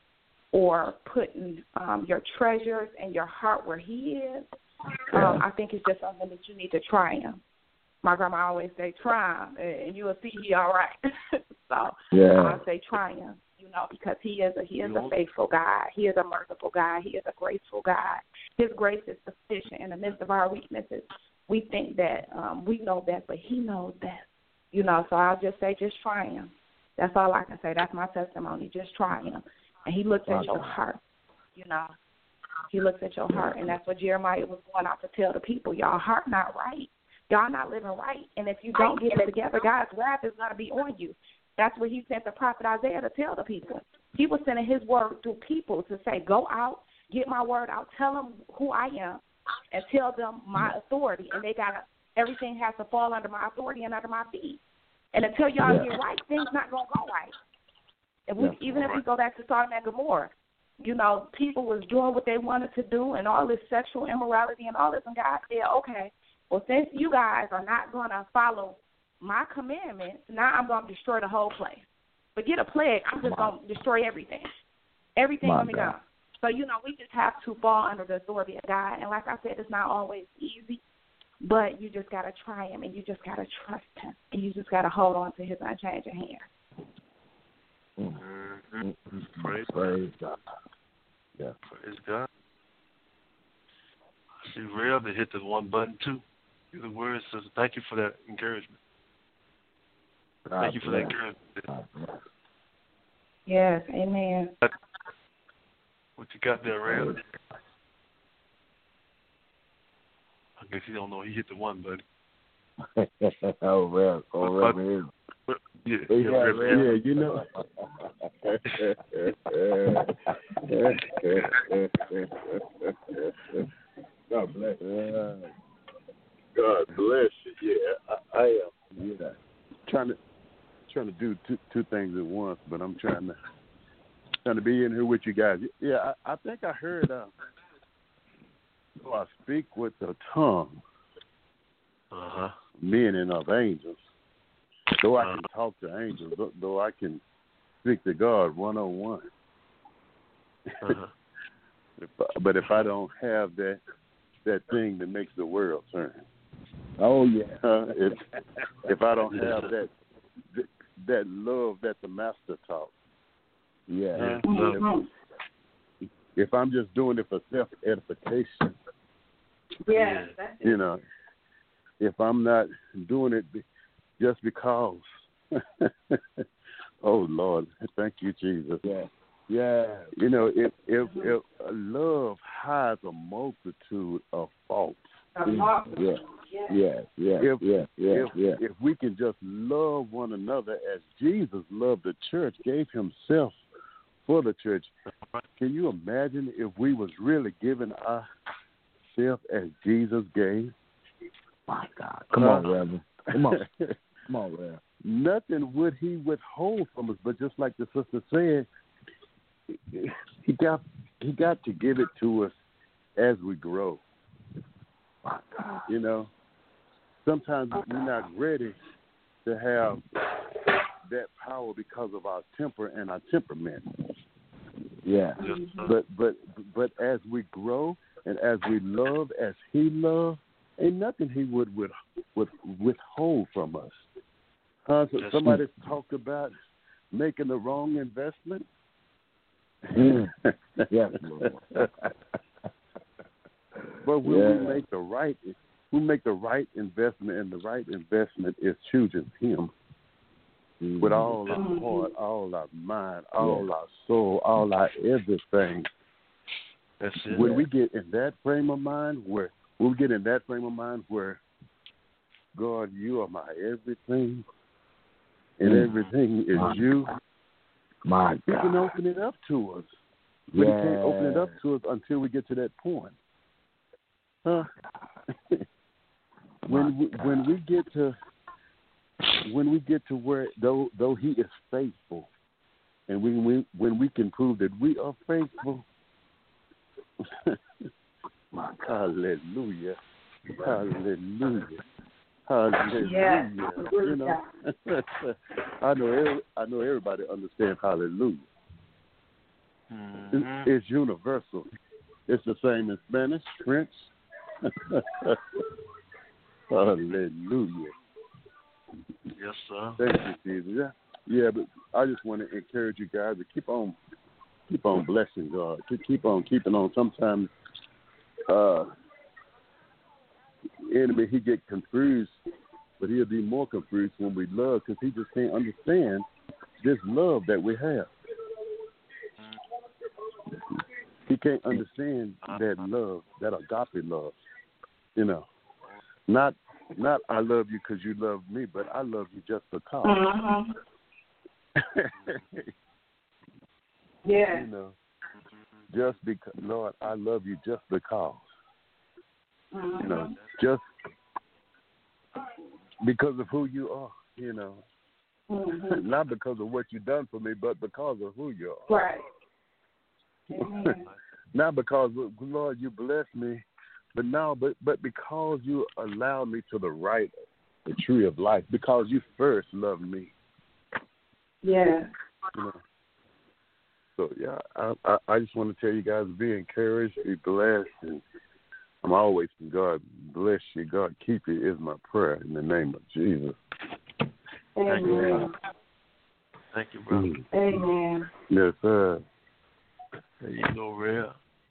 Speaker 5: or putting um, your treasures and your heart where he is, um, I think it's just something that you need to try him. My grandma always say, try him, and you will see he all right. So
Speaker 3: yeah.
Speaker 5: I say try him, you know, because he is a, he is a faithful God. He is a merciful God. He is a graceful God. His grace is sufficient in the midst of our weaknesses. We think that um, we know best, but he knows best. You know, so I'll just say, just try him. That's all I can say. That's my testimony. Just try him. And he looks at your heart, you know. He looks at your heart, and that's what Jeremiah was going out to tell the people. Y'all heart not right. Y'all not living right. And if you don't get it together, God's wrath is going to be on you. That's what he sent the prophet Isaiah to tell the people. He was sending his word through people to say, go out, get my word out, tell them who I am, and tell them my authority. And they got to, everything has to fall under my authority and under my feet. And until y'all
Speaker 3: yeah.
Speaker 5: get right, things not going to go right. If we, even if we go back to Sodom and Gomorrah, you know, people was doing what they wanted to do and all this sexual immorality and all this, and God said, okay, well, since you guys are not going to follow my commandments, now I'm going to destroy the whole place. Forget a plague, I'm just going to destroy everything. Everything going to be gone. So, you know, we just have to fall under the authority of God. And like I said, it's not always easy. But you just got to try him, and you just got to trust him, and you just got to hold on to his unchanging hand.
Speaker 2: Mm-hmm. Praise,
Speaker 3: Praise God. Yeah.
Speaker 2: Praise God. I see Rev that hit the one button, too. The word says, thank you for that encouragement.
Speaker 3: God
Speaker 2: thank you for
Speaker 3: bless.
Speaker 2: that encouragement.
Speaker 5: Yes, amen.
Speaker 2: What you got there, Rev? I guess he don't know. He hit the one, buddy.
Speaker 3: oh, well, oh,
Speaker 2: but,
Speaker 3: well,
Speaker 2: but, yeah,
Speaker 3: yeah,
Speaker 2: yeah,
Speaker 3: yeah,
Speaker 2: Rev,
Speaker 3: yeah, you know. God bless you. God bless you. Yeah, I, I am. Yeah, trying to trying to do two two things at once, but I'm trying to trying to be in here with you guys. Yeah, I, I think I heard. Uh, So I speak with the tongue,
Speaker 2: uh-huh.
Speaker 3: meaning of angels. Though I can talk to angels, though I can speak to God one on one. But if I don't have that that thing that makes the world turn, oh yeah. Uh, if if I don't have that that love that the Master taught, yeah.
Speaker 5: Mm-hmm.
Speaker 3: If, if I'm just doing it for self edification.
Speaker 5: Yeah, that's it.
Speaker 3: You know, if I'm not doing it just because, oh Lord, thank you, Jesus. Yeah, yeah. You know, if if, if love hides a multitude of faults. Yeah, yeah, yeah, yeah, if, yeah, yeah,
Speaker 2: if,
Speaker 3: yeah. If we can just love one another as Jesus loved the church, gave himself for the church, can you imagine if we was really giving our self as Jesus gave? My God. Come uh, on, Reverend. Come on. Come on, Reverend. Nothing would he withhold from us, but just like the sister said, he got he got to give it to us as we grow. My God. You know, sometimes we're not ready to have that power because of our temper and our temperament. Yeah. But but but as we grow and as we love as he loved, ain't nothing he would, would, would withhold from us. Uh, so somebody talked about making the wrong investment. Mm. Yes, Lord.
Speaker 6: But when
Speaker 3: Yeah.
Speaker 6: we make the right, we make the right investment, and the right investment is choosing Him
Speaker 3: Mm.
Speaker 6: with all our
Speaker 5: Mhm.
Speaker 6: heart, all our mind, all
Speaker 3: Yeah.
Speaker 6: our soul, all our everything.
Speaker 2: That's it.
Speaker 6: When we get in that frame of mind, where when we get in that frame of mind, where God, you are my everything, and
Speaker 3: Mm.
Speaker 6: everything is
Speaker 3: My
Speaker 6: you,
Speaker 3: My
Speaker 6: He can
Speaker 3: God.
Speaker 6: open it up to us. But He can't open it up
Speaker 3: Yes.
Speaker 6: to us until we get to that point. Huh? when we, when we get to when we get to where though though He is faithful, and we, we when we can prove that we are faithful,
Speaker 3: My God.
Speaker 6: hallelujah, hallelujah, hallelujah.
Speaker 5: Yes.
Speaker 6: You know, I know every, I know everybody understands hallelujah.
Speaker 2: Mm-hmm.
Speaker 6: It, it's universal. It's the same in Spanish, French. Hallelujah.
Speaker 2: Yes, sir.
Speaker 6: Thank you, Jesus. Yeah, yeah, but I just want to encourage you guys to keep on, keep on blessing God. To keep on keeping on. Sometimes, uh, the enemy he get confused, but he'll be more confused when we love, because he just can't understand this love that we have. He can't understand that love, that agape love. You know, not not I love you because you love me, but I love you just because.
Speaker 5: Mhm. Yeah.
Speaker 6: You know, just because, Lord, I love you just because.
Speaker 5: Mhm.
Speaker 6: You know, just because of who you are. You know,
Speaker 5: Mhm.
Speaker 6: not because of what you've done for me, but because of who you are.
Speaker 5: Right. Amen.
Speaker 6: Not because, Lord, you blessed me, but no, but but because you allowed me to the right, the tree of life, because you first loved me.
Speaker 5: Yeah.
Speaker 6: You know. So yeah, I, I I just want to tell you guys, be encouraged, be blessed, and I'm always saying, God bless you, God keep you is my prayer in the name of Jesus.
Speaker 2: Thank you,
Speaker 5: Amen.
Speaker 2: Thank you, brother.
Speaker 6: Mm.
Speaker 5: Amen.
Speaker 6: Yes, sir.
Speaker 2: There you go, Real.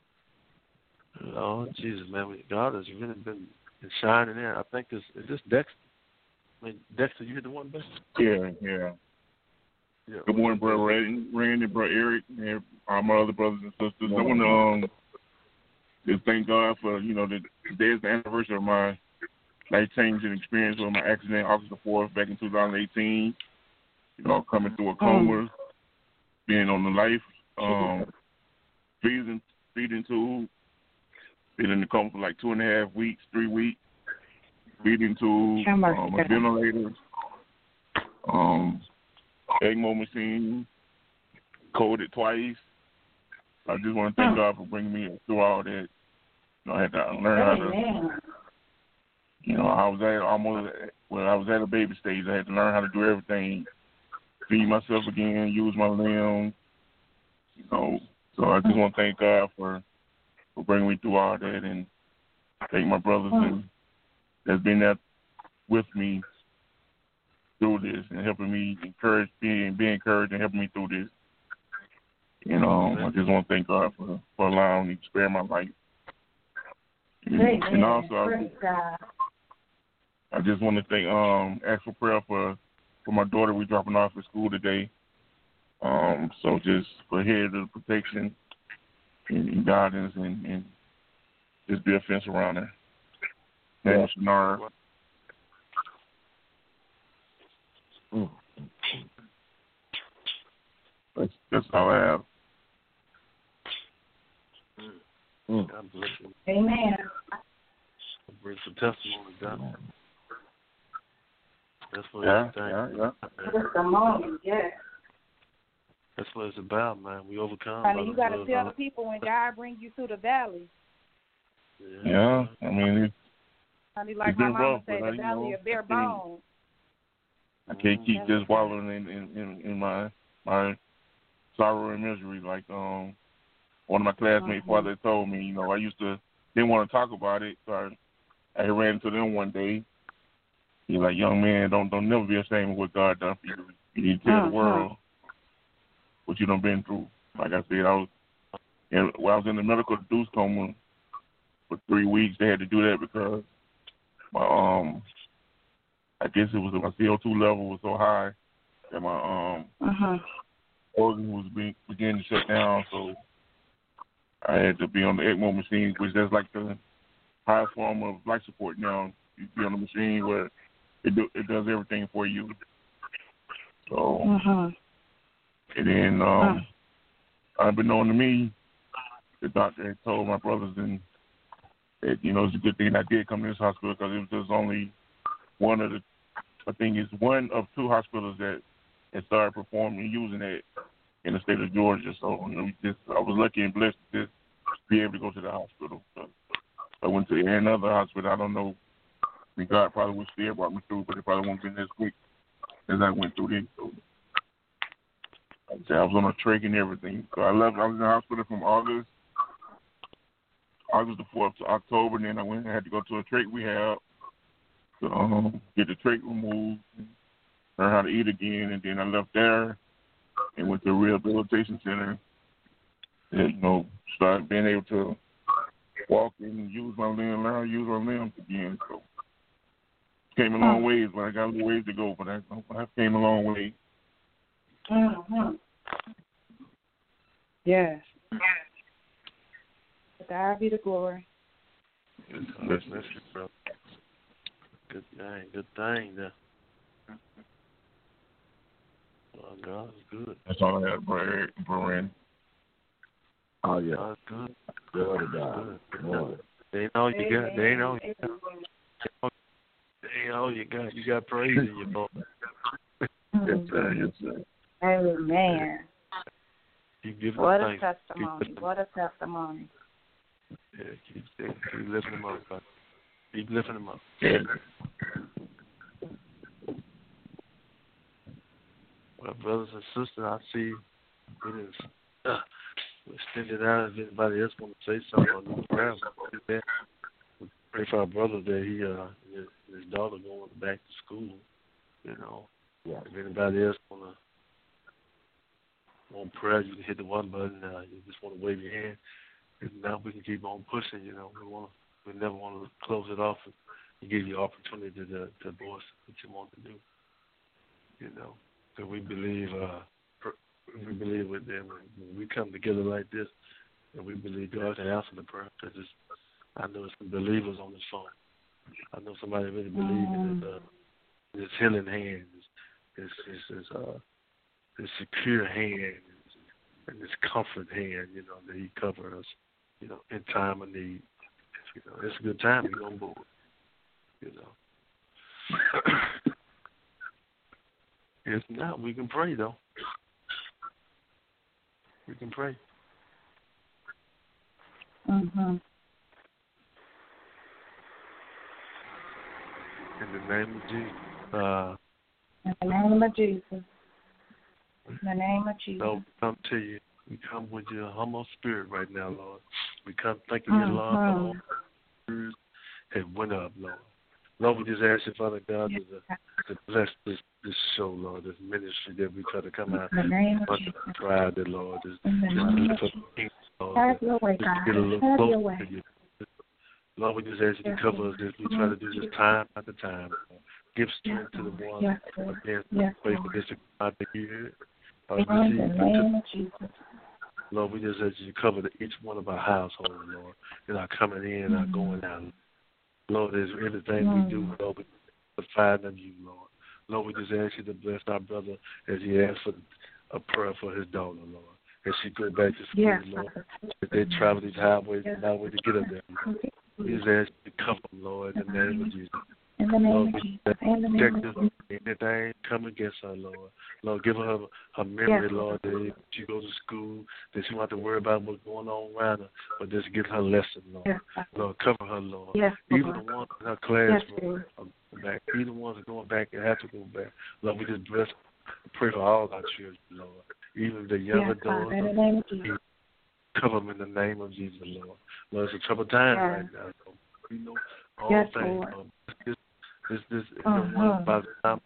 Speaker 2: Lord Jesus, man, we- God has really been shining in. I think this is this Dexter. I mean, Dexter, you hit the one, best.
Speaker 7: Yeah, yeah.
Speaker 2: Yeah.
Speaker 7: Good morning, Brother Randy, Randy, Brother Eric, and all my other brothers and sisters. I want to um, just thank God for, you know, the, today is the anniversary of my life-changing experience with my accident August the fourth back in two thousand eighteen. You know, coming through a coma, being on the life, um, feeding, feeding tube, been in the coma for like two and a half weeks, three weeks, feeding tube, um, a ventilator, um, ECMO machine, coded twice. I just want to thank God for bringing me through all that. You know, I had to learn how to,
Speaker 5: Amen.
Speaker 7: you know, I was at almost, well, I was at a baby stage. I had to learn how to do everything, feed myself again, use my limbs, you know. So I just want to thank God for, for bringing me through all that, and thank my brothers and that's been there with me through this and helping me encourage, being be encouraged and helping me through this. You know, I just want to thank God for, for allowing me to spare my life. And,
Speaker 5: Amen.
Speaker 7: and also, I
Speaker 5: Praise
Speaker 7: just,
Speaker 5: God.
Speaker 7: I just want to thank, um, ask for prayer for, for my daughter. We're dropping off at school today. Um, so just for head of protection and, and guidance, and, and just be a fence around her. Name is Shanara.
Speaker 3: Mm.
Speaker 7: That's, that's all I have.
Speaker 3: Mm.
Speaker 2: God bless you.
Speaker 5: Amen.
Speaker 2: Bring some testimony, God. That's what
Speaker 7: Yeah,
Speaker 2: it's
Speaker 7: yeah, yeah.
Speaker 5: Just a moment, yes.
Speaker 2: That's what it's about, man. We overcome.
Speaker 5: Honey,
Speaker 2: by
Speaker 5: you
Speaker 2: the
Speaker 5: got to
Speaker 2: blood
Speaker 5: tell
Speaker 2: of
Speaker 5: the people when God brings you through the valley.
Speaker 7: Yeah, I mean, it,
Speaker 5: Honey, like
Speaker 7: It's
Speaker 5: my
Speaker 7: been
Speaker 5: mama
Speaker 7: rough,
Speaker 5: said,
Speaker 7: but
Speaker 5: the
Speaker 7: I, you
Speaker 5: valley
Speaker 7: know,
Speaker 5: of bare
Speaker 7: I can't-
Speaker 5: bones.
Speaker 7: I can't keep
Speaker 5: That's
Speaker 7: just
Speaker 5: okay.
Speaker 7: wallowing in, in, in, in my my sorrow and misery. Like um, one of my classmates'
Speaker 5: Mhm.
Speaker 7: father told me, you know, I used to didn't want to talk about it, so I, I ran into them one day. He's like, young man, don't don't never be ashamed of what God done for you. You need to tell the
Speaker 5: Mhm.
Speaker 7: world what you done been through. like I said, I was in, well, I was in the medical induced coma for three weeks. They had to do that because my um, I guess it was my C O two level was so high that my um
Speaker 5: Uh-huh.
Speaker 7: organ was being, beginning to shut down. So I had to be on the ECMO machine, which that's like the highest form of life support now. You be on the machine where it do, it does everything for you. So
Speaker 5: Uh-huh.
Speaker 7: and then um,
Speaker 5: uh.
Speaker 7: unbeknown to me, the doctor had told my brothers and that, you know, it's a good thing I did come to this hospital because it was just only one of the, I think it's one of two hospitals that had started performing using it in the state of Georgia. So you know, just I was lucky and blessed to just be able to go to the hospital. So I went to another hospital. I don't know. I mean, God probably would still brought me through, but it probably won't be as quick as I went through this. So like I said, I was on a trach and everything. So I left. I was in the hospital from August, August the fourth to October. And then I went and had to go to a trach rehab to um, get the trach removed, learn how to eat again, and then I left there and went to a rehabilitation center. And, you know, started being able to walk and use my limbs, learn how to use my limbs again. So came a long ways, but I got a little ways to go. But I, I came a long way.
Speaker 5: Mm-hmm. Yes. To God be the glory.
Speaker 2: Good thing, bro. Good thing, good thing. There. Well, God is good.
Speaker 7: That's all I had, bro, bro Randy.
Speaker 3: Oh, yeah.
Speaker 2: God's good.
Speaker 3: Glory to God. Glory.
Speaker 2: They ain't all you got. They ain't all you got. They ain't all you got. You got praise in your boat.
Speaker 7: Yes, sir. Yes, sir.
Speaker 5: Amen.
Speaker 2: Keep giving
Speaker 5: What a
Speaker 2: thanks.
Speaker 5: testimony.
Speaker 2: Keep,
Speaker 5: what a testimony.
Speaker 2: yeah, keep, keep lifting them up. Buddy. Keep lifting them up.
Speaker 7: Yeah.
Speaker 2: Well, brothers and sisters, I see it is uh, we'll extend it out. If anybody else want to say something on the prayer, we pray for our brother that he, uh, his, his daughter going back to school. You know,
Speaker 3: Yeah.
Speaker 2: if anybody else want to want prayer, you can hit the one button. Uh, you just want to wave your hand. If not, we can keep on pushing. You know, we want to, we never want to close it off and, and give you opportunity to to voice what you want to do. You know. So we believe, uh, we believe with them when we come together like this, and we believe God can answer the prayer. Because I know some believers on this phone. I know somebody really believes in his, uh, his healing hand, his his his, uh, his secure hand, and his comfort hand. You know that He covers us. You know, in time of need. You know, it's a good time to be on board. You know. If not, we can pray, though. We can pray.
Speaker 5: Mm-hmm.
Speaker 2: In the name of Jesus. Uh,
Speaker 5: In the name of Jesus. In the name of Jesus.
Speaker 2: Lord, we come to you. We come with your humble spirit right now, Lord. We come thanking
Speaker 5: mm-hmm.
Speaker 2: you, Lord, for all the words that went up, Lord. Lord, we just ask you, Father God,
Speaker 5: yes.
Speaker 2: to, to bless this, this show, Lord, this ministry that we try to come out
Speaker 5: in the name of
Speaker 2: under
Speaker 5: Jesus.
Speaker 2: Friday, Lord. Just,
Speaker 5: in the
Speaker 2: just
Speaker 5: name
Speaker 2: to
Speaker 5: of
Speaker 2: lift up
Speaker 5: Jesus.
Speaker 2: the kingdom, Lord.
Speaker 5: Have your way,
Speaker 2: Just
Speaker 5: God.
Speaker 2: to get a little
Speaker 5: Have
Speaker 2: closer
Speaker 5: your way.
Speaker 2: to you. Lord, we just ask you
Speaker 5: yes,
Speaker 2: to cover us as we try to do this time after time. Lord. Give strength
Speaker 5: yes,
Speaker 2: to the ones
Speaker 5: yes,
Speaker 2: who are against
Speaker 5: yes,
Speaker 2: pray for this God to hear it. Uh,
Speaker 5: in the
Speaker 2: receive
Speaker 5: name of Jesus.
Speaker 2: Lord, we just ask you to cover the, each one of our households, Lord. And our coming in and our going out. Lord, there's everything
Speaker 5: mm.
Speaker 2: we do, Lord, we find of you, Lord. Lord, we just ask you to bless our brother as he asks for a prayer for his daughter, Lord. As she go back to school,
Speaker 5: yes,
Speaker 2: Lord. As they travel these highways
Speaker 5: yes.
Speaker 2: and highways to get up there, Lord. We just ask you to cover them, Lord, in the name of Jesus.
Speaker 5: In the name
Speaker 2: Lord,
Speaker 5: of
Speaker 2: we
Speaker 5: Jesus. In the name of Jesus.
Speaker 2: anything come against her, Lord. Lord, give her her memory,
Speaker 5: yes.
Speaker 2: Lord, that if she goes to school, that she won't have to worry about what's going on around her, but just give her a lesson, Lord.
Speaker 5: Yes.
Speaker 2: Lord, cover her, Lord.
Speaker 5: Yes,
Speaker 2: even
Speaker 5: Lord.
Speaker 2: the ones in her classroom
Speaker 5: yes,
Speaker 2: are going back, even the ones that are going back and have to go back. Lord, we just bless, pray for all our children, Lord. Even the young
Speaker 5: yes,
Speaker 2: adults.
Speaker 5: God, in the name of Jesus.
Speaker 2: Cover them in the name of Jesus, Lord. Lord, it's a troubled time
Speaker 5: yes.
Speaker 2: right now. So we know all
Speaker 5: yes,
Speaker 2: things,
Speaker 5: Lord.
Speaker 2: Lord. This, this, this,
Speaker 5: uh-huh.
Speaker 2: no one by the time the Lord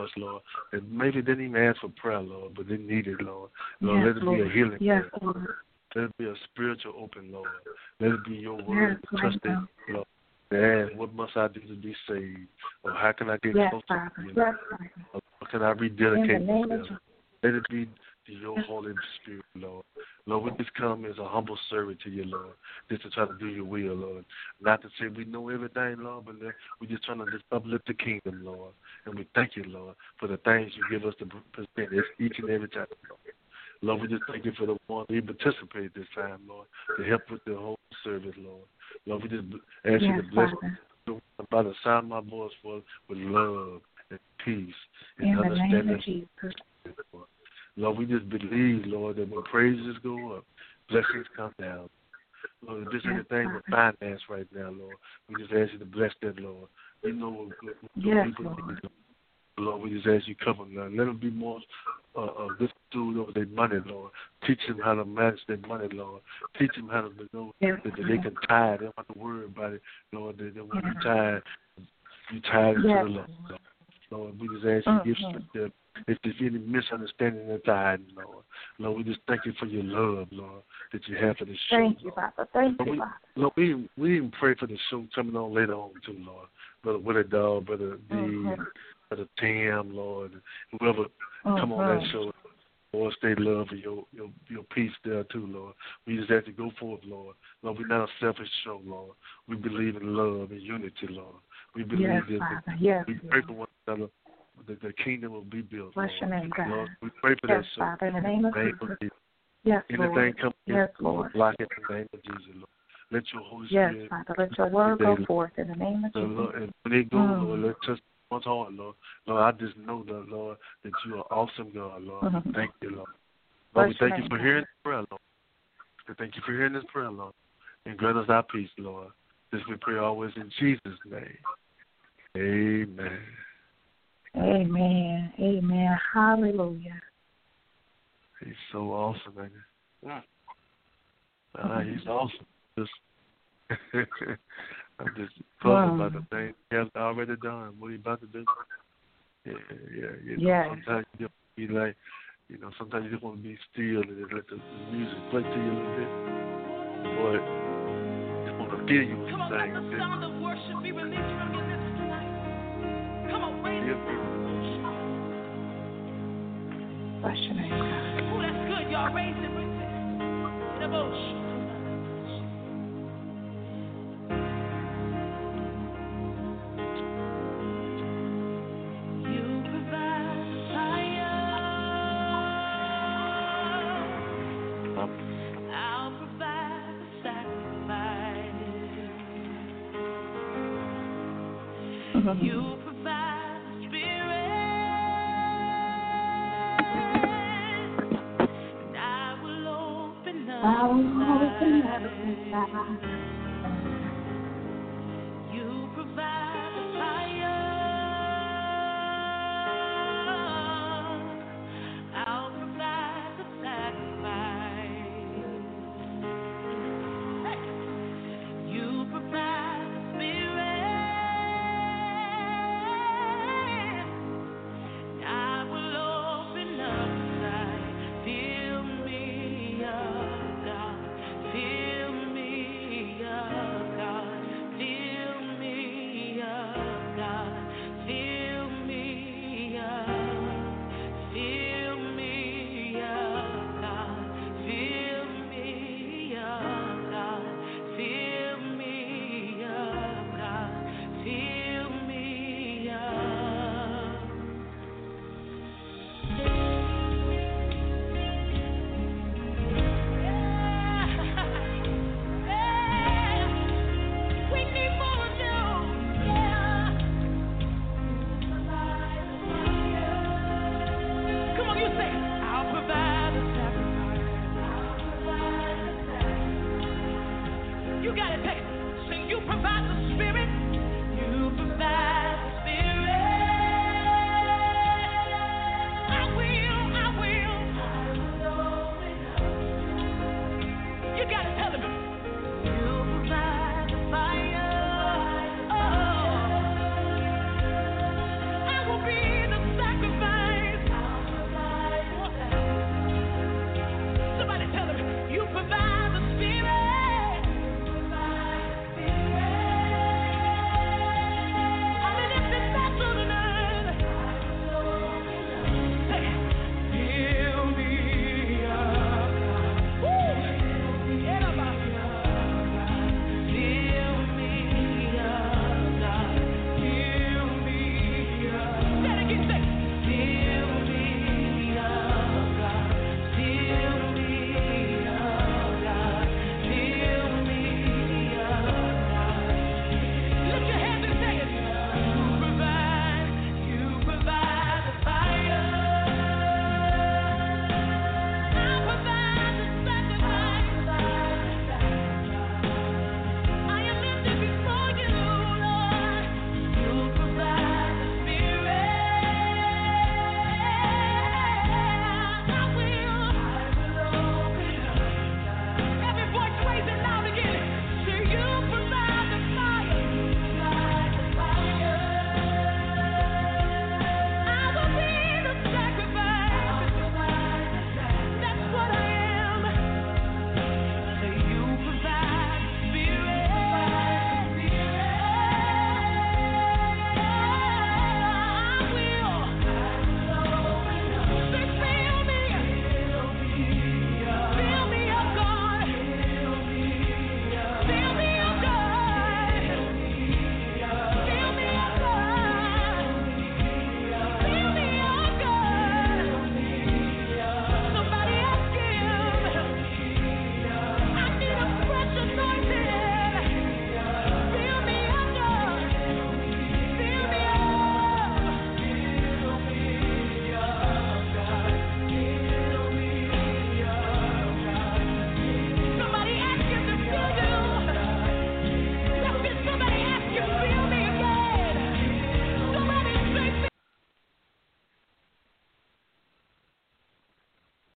Speaker 2: request, Lord, that maybe didn't even ask for prayer, Lord, but they need it, Lord. Lord,
Speaker 5: yes,
Speaker 2: let it
Speaker 5: Lord.
Speaker 2: be a healing
Speaker 5: yes,
Speaker 2: prayer.
Speaker 5: Lord.
Speaker 2: Let it be a spiritual open, Lord. Let it be your
Speaker 5: Yes,
Speaker 2: word to
Speaker 5: right
Speaker 2: trust
Speaker 5: now.
Speaker 2: it, Lord. To ask, what must I do to be saved? Or how can I get
Speaker 5: Yes,
Speaker 2: closer
Speaker 5: Father.
Speaker 2: to you?
Speaker 5: Yes, Father.
Speaker 2: Or how can I
Speaker 5: In the
Speaker 2: rededicate
Speaker 5: name of
Speaker 2: myself?
Speaker 5: Jesus.
Speaker 2: Let it be to your Holy Spirit, Lord. Lord, we just come as a humble servant to you, Lord, just to try to do your will, Lord. Not to say we know everything, Lord, but we're just trying to just uplift the kingdom, Lord. And we thank you, Lord, for the things you give us to present each and every time, Lord. Lord, we just thank you for the one who participate this time, Lord, to help with the whole service, Lord. Lord, we just ask
Speaker 5: yes,
Speaker 2: you to bless
Speaker 5: Father.
Speaker 2: by the sound of my voice, Lord, with love and peace and
Speaker 5: In the name
Speaker 2: understanding.
Speaker 5: of Jesus.
Speaker 2: Lord. Lord, we just believe, Lord, that when praises go up, blessings come down. Lord, if there's
Speaker 5: Yes,
Speaker 2: anything with
Speaker 5: Father.
Speaker 2: finance right now, Lord, we just ask you to bless that, Lord. You know what, what, what
Speaker 5: Yes,
Speaker 2: people
Speaker 5: Lord.
Speaker 2: need, Lord. Lord, we just ask you cover them, Lord. Let them be more uh, uh, good stewards over their money, Lord. Teach them how to manage their money, Lord. Teach them how to know
Speaker 5: Yes,
Speaker 2: that, that they can tithe. They don't have to worry about it, Lord. That, that when
Speaker 5: yes.
Speaker 2: you tithe, you tithe into
Speaker 5: Yes,
Speaker 2: the Lord.
Speaker 5: Lord.
Speaker 2: Lord, we just ask you to give
Speaker 5: Mhm.
Speaker 2: strength to if there's any misunderstanding in the tithing, Lord. Lord, we just thank you for your love, Lord, that you have for this show.
Speaker 5: Thank you,
Speaker 2: Lord.
Speaker 5: Father. Thank
Speaker 2: Lord,
Speaker 5: you,
Speaker 2: we,
Speaker 5: Father.
Speaker 2: Lord, we, we even pray for the show coming on later on, too, Lord. Brother Willie Dog, Brother D,
Speaker 5: Mhm.
Speaker 2: Brother Tim, Lord, whoever come on that
Speaker 5: Mhm.
Speaker 2: show, Lord, stay love for your, your your peace there, too, Lord. We just have to go forth, Lord. Lord, we're not a selfish show, Lord. We believe in love and unity, Lord. We believe
Speaker 5: Yes,
Speaker 2: that
Speaker 5: Father. Yes,
Speaker 2: we pray
Speaker 5: Lord.
Speaker 2: for one another, that the kingdom will be built,
Speaker 5: Bless
Speaker 2: Lord.
Speaker 5: your name, God.
Speaker 2: Lord, we pray for
Speaker 5: Yes,
Speaker 2: that show.
Speaker 5: Father, in the name of
Speaker 2: name
Speaker 5: Jesus.
Speaker 2: of Jesus.
Speaker 5: Yes,
Speaker 2: Anything
Speaker 5: Lord.
Speaker 2: come
Speaker 5: Yes,
Speaker 2: in, we will
Speaker 5: Lord.
Speaker 2: block it in the name of Jesus, Lord. Let your Holy
Speaker 5: Yes,
Speaker 2: Spirit
Speaker 5: Father. Let your word go
Speaker 2: today,
Speaker 5: forth in the name of
Speaker 2: Lord,
Speaker 5: Jesus.
Speaker 2: Lord, and when they go,
Speaker 5: Mm.
Speaker 2: Lord, let touch one's heart, Lord. Lord, I just know that, Lord, that you are awesome, God, Lord.
Speaker 5: Mhm.
Speaker 2: Thank you, Lord.
Speaker 5: Bless
Speaker 2: Lord, we
Speaker 5: your
Speaker 2: thank you
Speaker 5: name,
Speaker 2: for
Speaker 5: God.
Speaker 2: hearing this prayer, Lord. We thank you for hearing this prayer, Lord. And grant us our peace, Lord. This we pray always in Jesus' name. Amen.
Speaker 5: Amen. Amen. Hallelujah.
Speaker 2: He's so awesome, man. Yeah. Uh, he's awesome. Just I'm just puzzled by the things he has already done. What he about to do? Yeah, yeah. You know,
Speaker 5: Yes.
Speaker 2: sometimes you just be like, you know, sometimes you just want to be still and just let the, the music play to you a little bit. Boy, just want to feel you when
Speaker 1: Come
Speaker 2: you
Speaker 1: on, let
Speaker 2: sing.
Speaker 1: the sound of worship be released from your lips tonight. Come on, raise
Speaker 2: Feel
Speaker 1: it.
Speaker 2: me.
Speaker 5: Bless your name, God.
Speaker 1: Oh, that's good, y'all. Raise it, raise it. The bush. You provide fire. I'll provide the sacrifice.
Speaker 5: Mhm.
Speaker 1: You provide the spirit. And I will open up
Speaker 5: I will open up
Speaker 1: inside.
Speaker 5: inside.
Speaker 1: You provide the fire. I'll provide the sacrifice. Hey. You provide the spirit. I will open up inside. Fill me up, God. Fill me up, God. Fill me up, God. Fill me up. Fill me up, God. Fill me up, God. Fill me up, God. Fill me up. We need more of you. Yeah. Come on, you say, I'll provide the sacrifice. You got it, take it. Sing, you provide the spirit.